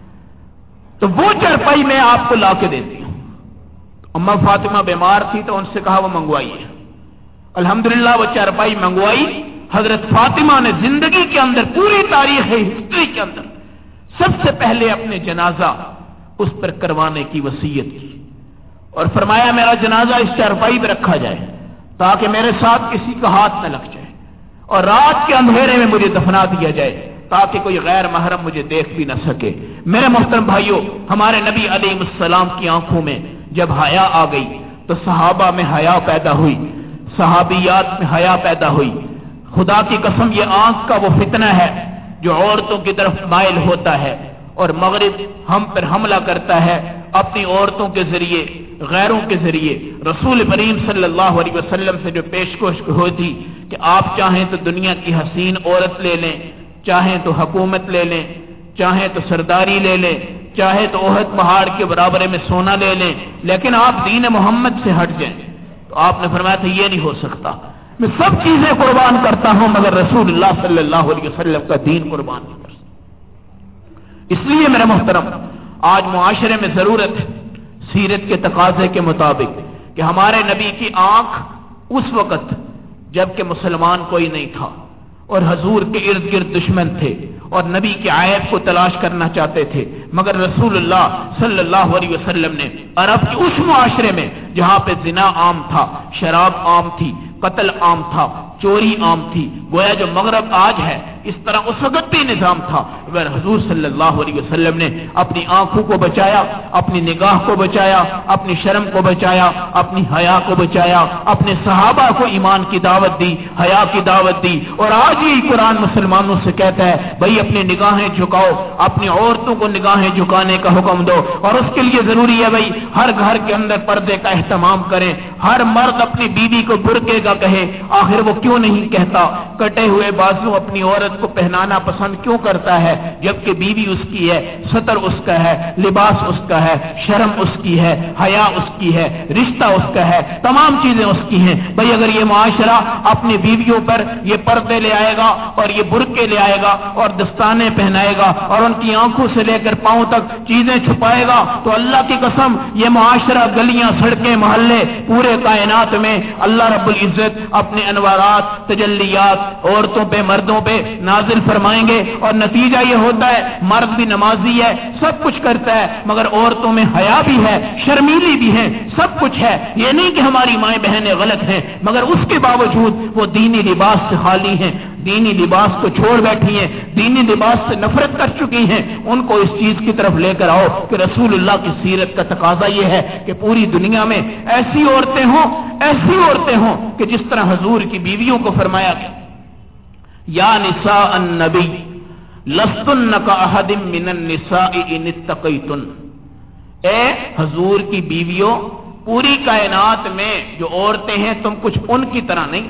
تو وہ چارپائی میں آپ کو لا کے دیتی ہوں۔ اما فاطمہ بیمار تھی تو ان سے کہا وہ منگوائیے، الحمدللہ وہ چارپائی منگوائی۔ حضرت فاطمہ نے زندگی کے اندر پوری تاریخ ہسٹری کے اندر سب سے پہلے اپنے جنازہ اس پر کروانے کی وصیت کی، اور فرمایا میرا جنازہ اس چارپائی پہ رکھا جائے تاکہ میرے ساتھ کسی کا ہاتھ نہ لگ جائے، اور رات کے اندھیرے میں مجھے دفنا دیا جائے تاکہ کوئی غیر محرم مجھے دیکھ بھی نہ سکے۔ میرے محترم بھائیوں، ہمارے نبی علیہ السلام کی آنکھوں میں جب حیا آ گئی تو صحابہ میں حیا پیدا ہوئی، صحابیات میں حیا پیدا ہوئی۔ خدا کی قسم یہ آنکھ کا وہ فتنہ ہے جو عورتوں کی طرف مائل ہوتا ہے، اور مغرب ہم پر حملہ کرتا ہے اپنی عورتوں کے ذریعے، غیروں کے ذریعے۔ رسول کریم صلی اللہ علیہ وسلم سے جو پیشکش ہوئی تھی کہ آپ چاہیں تو دنیا کی حسین عورت لے لیں، چاہیں تو حکومت لے لیں، چاہیں تو سرداری لے لیں، چاہے تو احد پہاڑ کے برابر میں سونا لے لیں، لیکن آپ دین محمد سے ہٹ جائیں، تو آپ نے فرمایا تھا یہ نہیں ہو سکتا، میں سب چیزیں قربان کرتا ہوں مگر رسول اللہ صلی اللہ علیہ وسلم کا دین قربان نہیں کر سکتا۔ اس لیے میرے محترم آج معاشرے میں ضرورت ہے سیرت کے تقاضے کے مطابق کہ ہمارے نبی کی آنکھ اس وقت جب کہ مسلمان کوئی نہیں تھا اور حضور کے ارد گرد دشمن تھے اور نبی کے عیب کو تلاش کرنا چاہتے تھے، مگر رسول اللہ صلی اللہ علیہ وسلم نے عرب کے اس معاشرے میں جہاں پہ زنا عام تھا، شراب عام تھی، قتل عام تھا، چوری عام تھی، گویا جو مغرب آج ہے اس طرح اس وقت بھی نظام تھا، مگر حضور صلی اللہ علیہ وسلم نے اپنی آنکھوں کو بچایا، اپنی نگاہ کو بچایا، اپنی شرم کو بچایا، اپنی حیا کو بچایا، اپنے صحابہ کو ایمان کی دعوت دی، حیا کی دعوت دی، اور آج یہ قرآن مسلمانوں سے کہتا ہے بھائی اپنی نگاہیں جھکاؤ، اپنی عورتوں کو نگاہیں جھکانے کا حکم دو، اور اس کے لیے ضروری ہے بھائی ہر گھر کے اندر پردے کا اہتمام کریں، ہر مرد اپنی بیوی کو برقعے کا کہے، آخر وہ کیوں نہیں کہتا، کٹے ہوئے بازو اپنی عورت عورت کو پہنانا پسند کیوں کرتا ہے جبکہ بیوی اس کی ہے، ستر اس کا ہے، لباس اس کا ہے، شرم اس کی ہے، حیا اس کی ہے، رشتہ اس کا ہے، تمام چیزیں اس کی ہیں۔ بھئی اگر یہ معاشرہ اپنی بیویوں پر یہ پردے لے آئے گا اور یہ برقعے لے آئے گا اور دستانے پہنائے گا اور ان کی آنکھوں سے لے کر پاؤں تک چیزیں چھپائے گا تو اللہ کی قسم یہ معاشرہ، گلیاں، سڑکیں، محلے، پورے کائنات میں اللہ رب العزت اپنے انوارات، تجلیات عورتوں پہ، مردوں پہ نازل فرمائیں گے، اور نتیجہ یہ ہوتا ہے مرد بھی نمازی ہے، سب کچھ کرتا ہے، مگر عورتوں میں حیا بھی ہے، شرمیلی بھی ہے، سب کچھ ہے۔ یہ نہیں کہ ہماری مائیں بہنیں غلط ہیں، مگر اس کے باوجود وہ دینی لباس سے خالی ہیں، دینی لباس کو چھوڑ بیٹھی ہیں، دینی لباس سے نفرت کر چکی ہیں۔ ان کو اس چیز کی طرف لے کر آؤ کہ رسول اللہ کی سیرت کا تقاضا یہ ہے کہ پوری دنیا میں ایسی عورتیں ہوں، ایسی عورتیں ہوں کہ جس طرح حضور کی بیویوں کو فرمایا گیا، یا نساء النبی لستن کاحد من النساء ان اتقیتن، اے حضور کی بیویوں، پوری کائنات میں جو عورتیں ہیں تم کچھ ان کی طرح نہیں،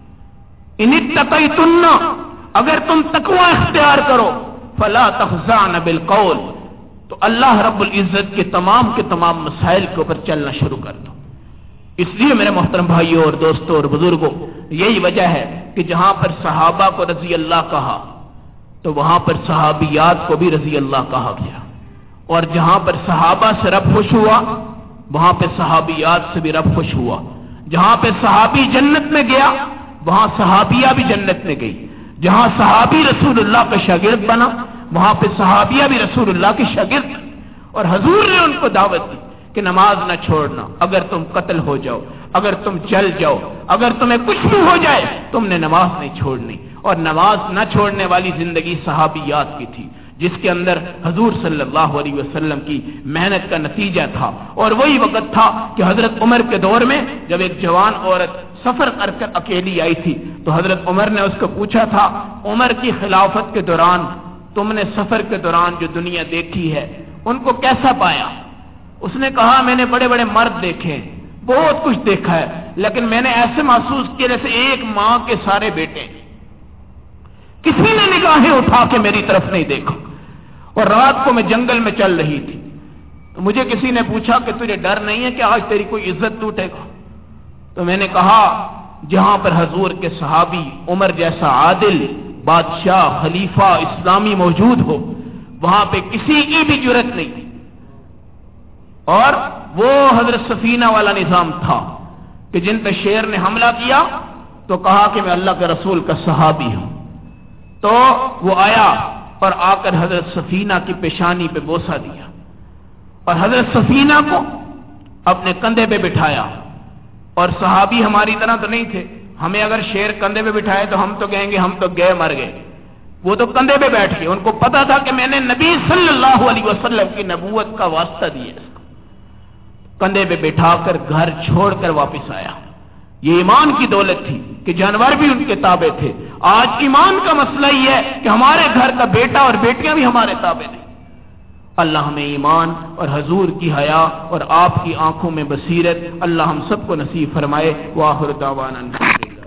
ان اتقیتن، اگر تم تقوی اختیار کرو، فلا تخضعن بالقول، تو اللہ رب العزت کے تمام کے تمام مسائل کے اوپر چلنا شروع کر دو۔ اس لیے میرے محترم بھائیوں اور دوستوں اور بزرگوں، یہی وجہ ہے کہ جہاں پر صحابہ کو رضی اللہ کہا تو وہاں پر صحابیات کو بھی رضی اللہ کہا گیا، اور جہاں پر صحابہ سے رب خوش ہوا وہاں پہ صحابیات سے بھی رب خوش ہوا۔ جہاں پہ صحابی جنت میں گیا وہاں صحابیہ بھی جنت میں گئی، جہاں صحابی رسول اللہ کا شاگرد بنا وہاں پہ صحابیہ بھی رسول اللہ کے شاگرد، اور حضور نے ان کو دعوت دی کہ نماز نہ چھوڑنا، اگر تم قتل ہو جاؤ، اگر تم جل جاؤ، اگر تمہیں کچھ بھی ہو جائے تم نے نماز نہیں چھوڑنی۔ اور نماز نہ چھوڑنے والی زندگی صحابیات کی تھی، جس کے اندر حضور صلی اللہ علیہ وسلم کی محنت کا نتیجہ تھا۔ اور وہی وقت تھا کہ حضرت عمر کے دور میں جب ایک جوان عورت سفر کر کر اکیلی آئی تھی تو حضرت عمر نے اس کو پوچھا تھا، عمر کی خلافت کے دوران تم نے سفر کے دوران جو دنیا دیکھی ہے ان کو کیسا پایا؟ اس نے کہا، میں نے بڑے بڑے مرد دیکھے، بہت کچھ دیکھا ہے، لیکن میں نے ایسے محسوس کیا جیسے ایک ماں کے سارے بیٹے، کسی نے نگاہیں اٹھا کے میری طرف نہیں دیکھا۔ اور رات کو میں جنگل میں چل رہی تھی تو مجھے کسی نے پوچھا کہ تجھے ڈر نہیں ہے کہ آج تیری کوئی عزت ٹوٹے گا؟ تو میں نے کہا، جہاں پر حضور کے صحابی عمر جیسا عادل بادشاہ خلیفہ اسلامی موجود ہو وہاں پہ کسی کی بھی جرت نہیں تھی۔ اور وہ حضرت سفینہ والا نظام تھا کہ جن پہ شیر نے حملہ کیا تو کہا کہ میں اللہ کے رسول کا صحابی ہوں، تو وہ آیا اور آ کر حضرت سفینہ کی پیشانی پہ بوسہ دیا اور حضرت سفینہ کو اپنے کندھے پہ بٹھایا۔ اور صحابی ہماری طرح تو نہیں تھے، ہمیں اگر شیر کندھے پہ بٹھائے تو ہم تو کہیں گے ہم تو گئے مر گئے، وہ تو کندھے پہ بیٹھ گئے، ان کو پتا تھا کہ میں نے نبی صلی اللہ علیہ وسلم کی نبوت کا واسطہ دیا، اس کو کندھے پہ بٹھا کر گھر چھوڑ کر واپس آیا۔ یہ ایمان کی دولت تھی کہ جانور بھی ان کے تابع تھے۔ آج ایمان کا مسئلہ یہ ہے کہ ہمارے گھر کا بیٹا اور بیٹیاں بھی ہمارے تابع نہیں۔ اللہ ہمیں ایمان اور حضور کی حیا اور آپ کی آنکھوں میں بصیرت اللہ ہم سب کو نصیب فرمائے۔ وآخر دعوانا